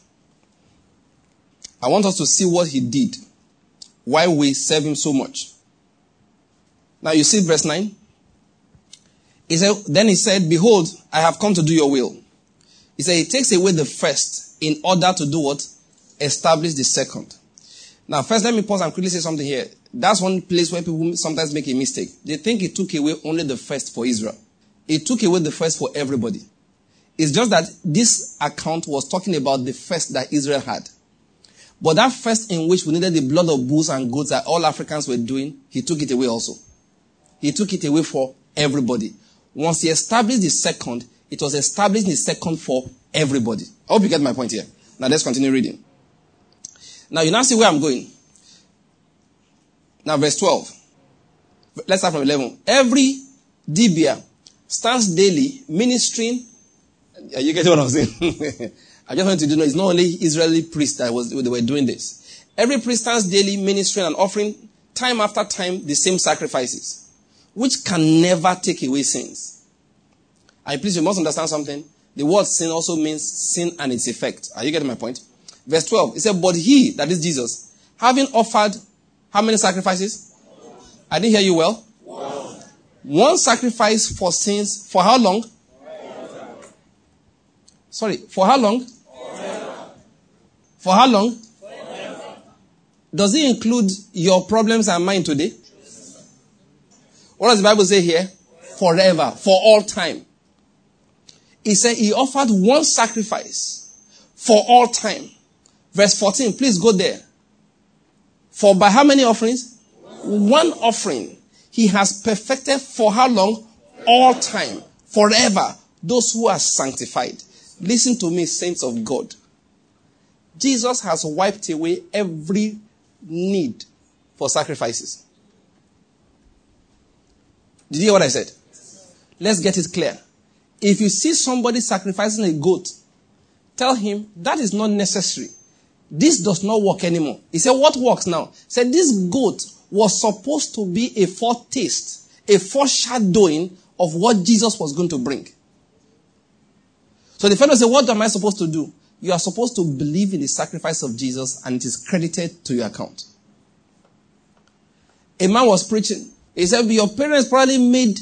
A: I want us to see what he did, why we serve him so much. Now you see verse 9. Then he said, behold, I have come to do your will. He said, he takes away the first in order to do what? Establish the second. Now first let me pause and quickly say something here. That's one place where people sometimes make a mistake. They think he took away only the first for Israel. He took away the first for everybody. It's just that this account was talking about the first that Israel had. But that first in which we needed the blood of bulls and goats that all Africans were doing, he took it away also. He took it away for everybody. Once he established the second, it was established the second for everybody. I hope you get my point here. Now let's continue reading. Now you now see where I'm going. Now verse 12. Let's start from 11. Every Dibia stands daily ministering. You get what I'm saying? I just want you to know it's not only Israeli priests they were doing this. Every priest stands daily ministering and offering time after time the same sacrifices, which can never take away sins. And please, you must understand something. The word sin also means sin and its effect. Are you getting my point? Verse 12. It said, but he, that is Jesus, having offered how many sacrifices? I didn't hear you well. One sacrifice for sins. For how long? Sorry, for how long? For how long? Does it include your problems and mine today? What does the Bible say here? Forever, for all time. He said he offered one sacrifice for all time. Verse 14, please go there. For by how many offerings? One offering. He has perfected for how long? All time. Forever. Those who are sanctified. Listen to me, saints of God. Jesus has wiped away every need for sacrifices. Did you hear what I said? Let's get it clear. If you see somebody sacrificing a goat, tell him that is not necessary. This does not work anymore. He said, what works now? He said, this goat was supposed to be a foretaste, a foreshadowing of what Jesus was going to bring. So the fellow said, what am I supposed to do? You are supposed to believe in the sacrifice of Jesus and it is credited to your account. A man was preaching. He said, your parents probably made,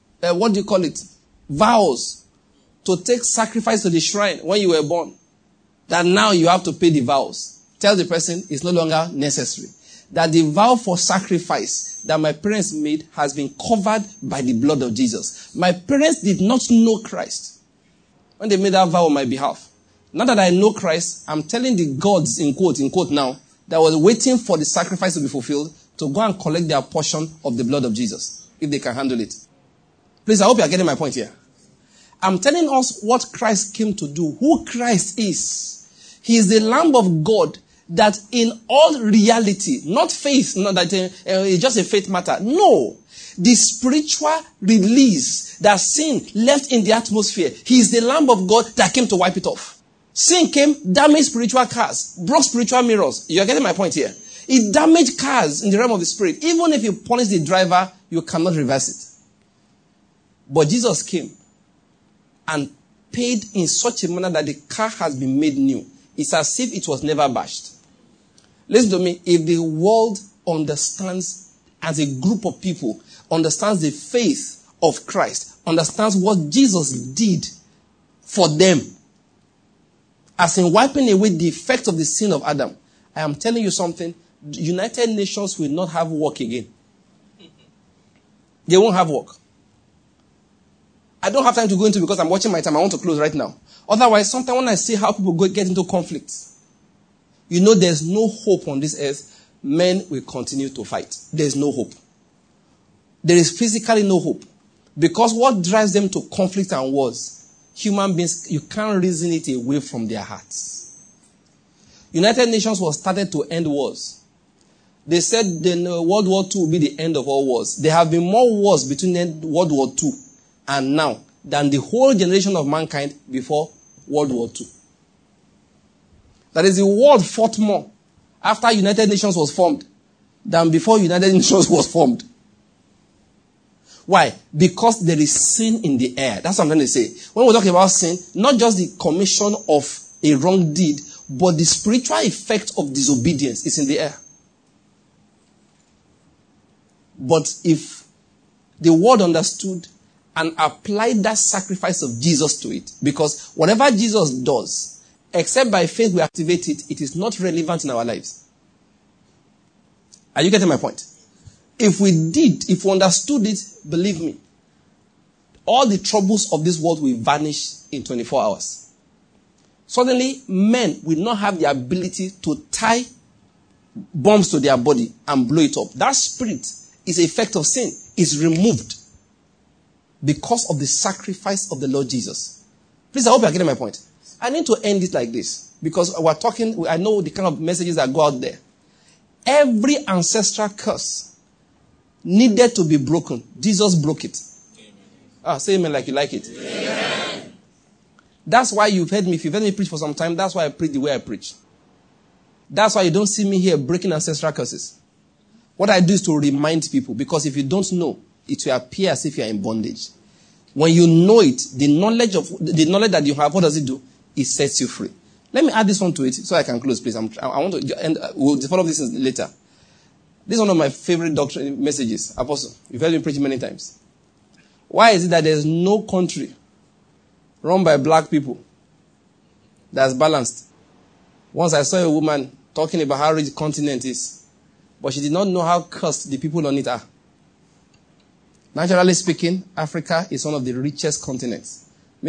A: vows to take sacrifice to the shrine when you were born. That now you have to pay the vows. Tell the person it's no longer necessary. That the vow for sacrifice that my parents made has been covered by the blood of Jesus. My parents did not know Christ when they made that vow on my behalf. Now that I know Christ, I'm telling the gods, in quote now, that was waiting for the sacrifice to be fulfilled to go and collect their portion of the blood of Jesus, if they can handle it. Please, I hope you are getting my point here. I'm telling us what Christ came to do, who Christ is. He is the Lamb of God that in all reality, not faith, not that it's just a faith matter. No. The spiritual release that sin left in the atmosphere, he is the Lamb of God that came to wipe it off. Sin came, damaged spiritual cars, broke spiritual mirrors. You're getting my point here. It damaged cars in the realm of the spirit. Even if you punish the driver, you cannot reverse it. But Jesus came and paid in such a manner that the car has been made new. It's as if it was never bashed. Listen to me. If the world understands, as a group of people, understands the faith of Christ, understands what Jesus did for them, as in wiping away the effect of the sin of Adam, I am telling you something, the United Nations will not have work again. They won't have work. I don't have time to go into it because I'm watching my time. I want to close right now. Otherwise, sometimes when I see how people get into conflict, you know there's no hope on this earth. Men will continue to fight. There's no hope. There is physically no hope. Because what drives them to conflict and wars? Human beings, you can't reason it away from their hearts. United Nations was started to end wars. They said World War II will be the end of all wars. There have been more wars between World War II and now than the whole generation of mankind before World War II. That is, the world fought more after United Nations was formed than before United Nations was formed. Why? Because there is sin in the air. That's what I'm trying to say. When we're talking about sin, not just the commission of a wrong deed, but the spiritual effect of disobedience is in the air. But if the world understood and applied that sacrifice of Jesus to it, because whatever Jesus does, except by faith we activate it, it is not relevant in our lives. Are you getting my point? If we understood it, believe me, all the troubles of this world will vanish in 24 hours. Suddenly, men will not have the ability to tie bombs to their body and blow it up. That spirit is an effect of sin. It's removed because of the sacrifice of the Lord Jesus. Please, I hope you are getting my point. I need to end it like this because we're talking, I know the kind of messages that go out there. Every ancestral curse needed to be broken. Jesus broke it. Say amen like you like it. Amen. That's why you've heard me. If you've heard me preach for some time, that's why I preach the way I preach. That's why you don't see me here breaking ancestral curses. What I do is to remind people, because if you don't know, it will appear as if you are in bondage. When you know it, the knowledge that you have, what does it do? It sets you free. Let me add this one to it so I can close, please. I want to end. We'll follow this later. This is one of my favorite doctrine messages. Apostle, you've heard me preach many times. Why is it that there's no country run by black people that's balanced? Once I saw a woman talking about how rich the continent is, but she did not know how cursed the people on it are. Naturally speaking, Africa is one of the richest continents.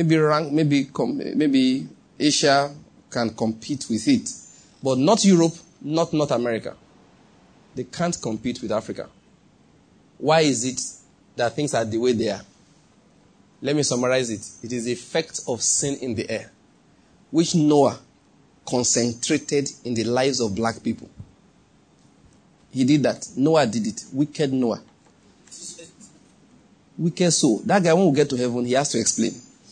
A: Maybe Asia can compete with it, but not Europe, not North America. They can't compete with Africa. Why is it that things are the way they are? Let me summarize it. It is the effect of sin in the air, which Noah concentrated in the lives of black people. He did that. Noah did it. Wicked Noah. Wicked soul. That guy, when we get to heaven, he has to explain.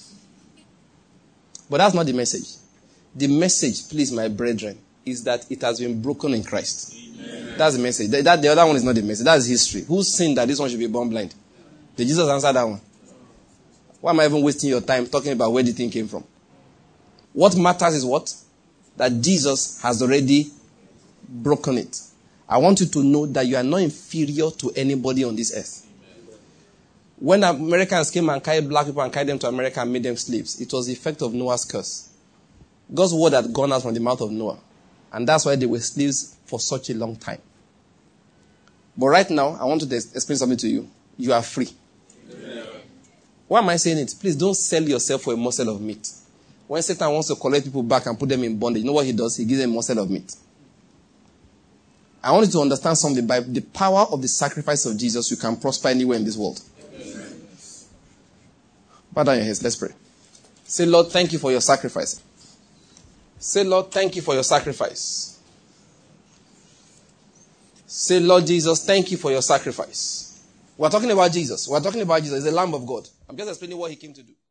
A: But that's not the message. The message, please, my brethren, is that it has been broken in Christ. Amen. That's the message. The other one is not the message. That's history. Who sinned that this one should be born blind? Did Jesus answer that one? Why am I even wasting your time talking about where the thing came from? What matters is what? That Jesus has already broken it. I want you to know that you are not inferior to anybody on this earth. When Americans came and carried black people and carried them to America and made them slaves, it was the effect of Noah's curse. God's word had gone out from the mouth of Noah. And that's why they were slaves for such a long time. But right now, I want to explain something to you. You are free. Amen. Why am I saying it? Please don't sell yourself for a morsel of meat. When Satan wants to collect people back and put them in bondage, you know what he does? He gives them a morsel of meat. I want you to understand something. By the power of the sacrifice of Jesus, you can prosper anywhere in this world. Bow down your heads. Let's pray. Say, Lord, thank you for your sacrifice. Say, Lord, thank you for your sacrifice. Say, Lord Jesus, thank you for your sacrifice. We're talking about Jesus. We're talking about Jesus. He's the Lamb of God. I'm just explaining what he came to do.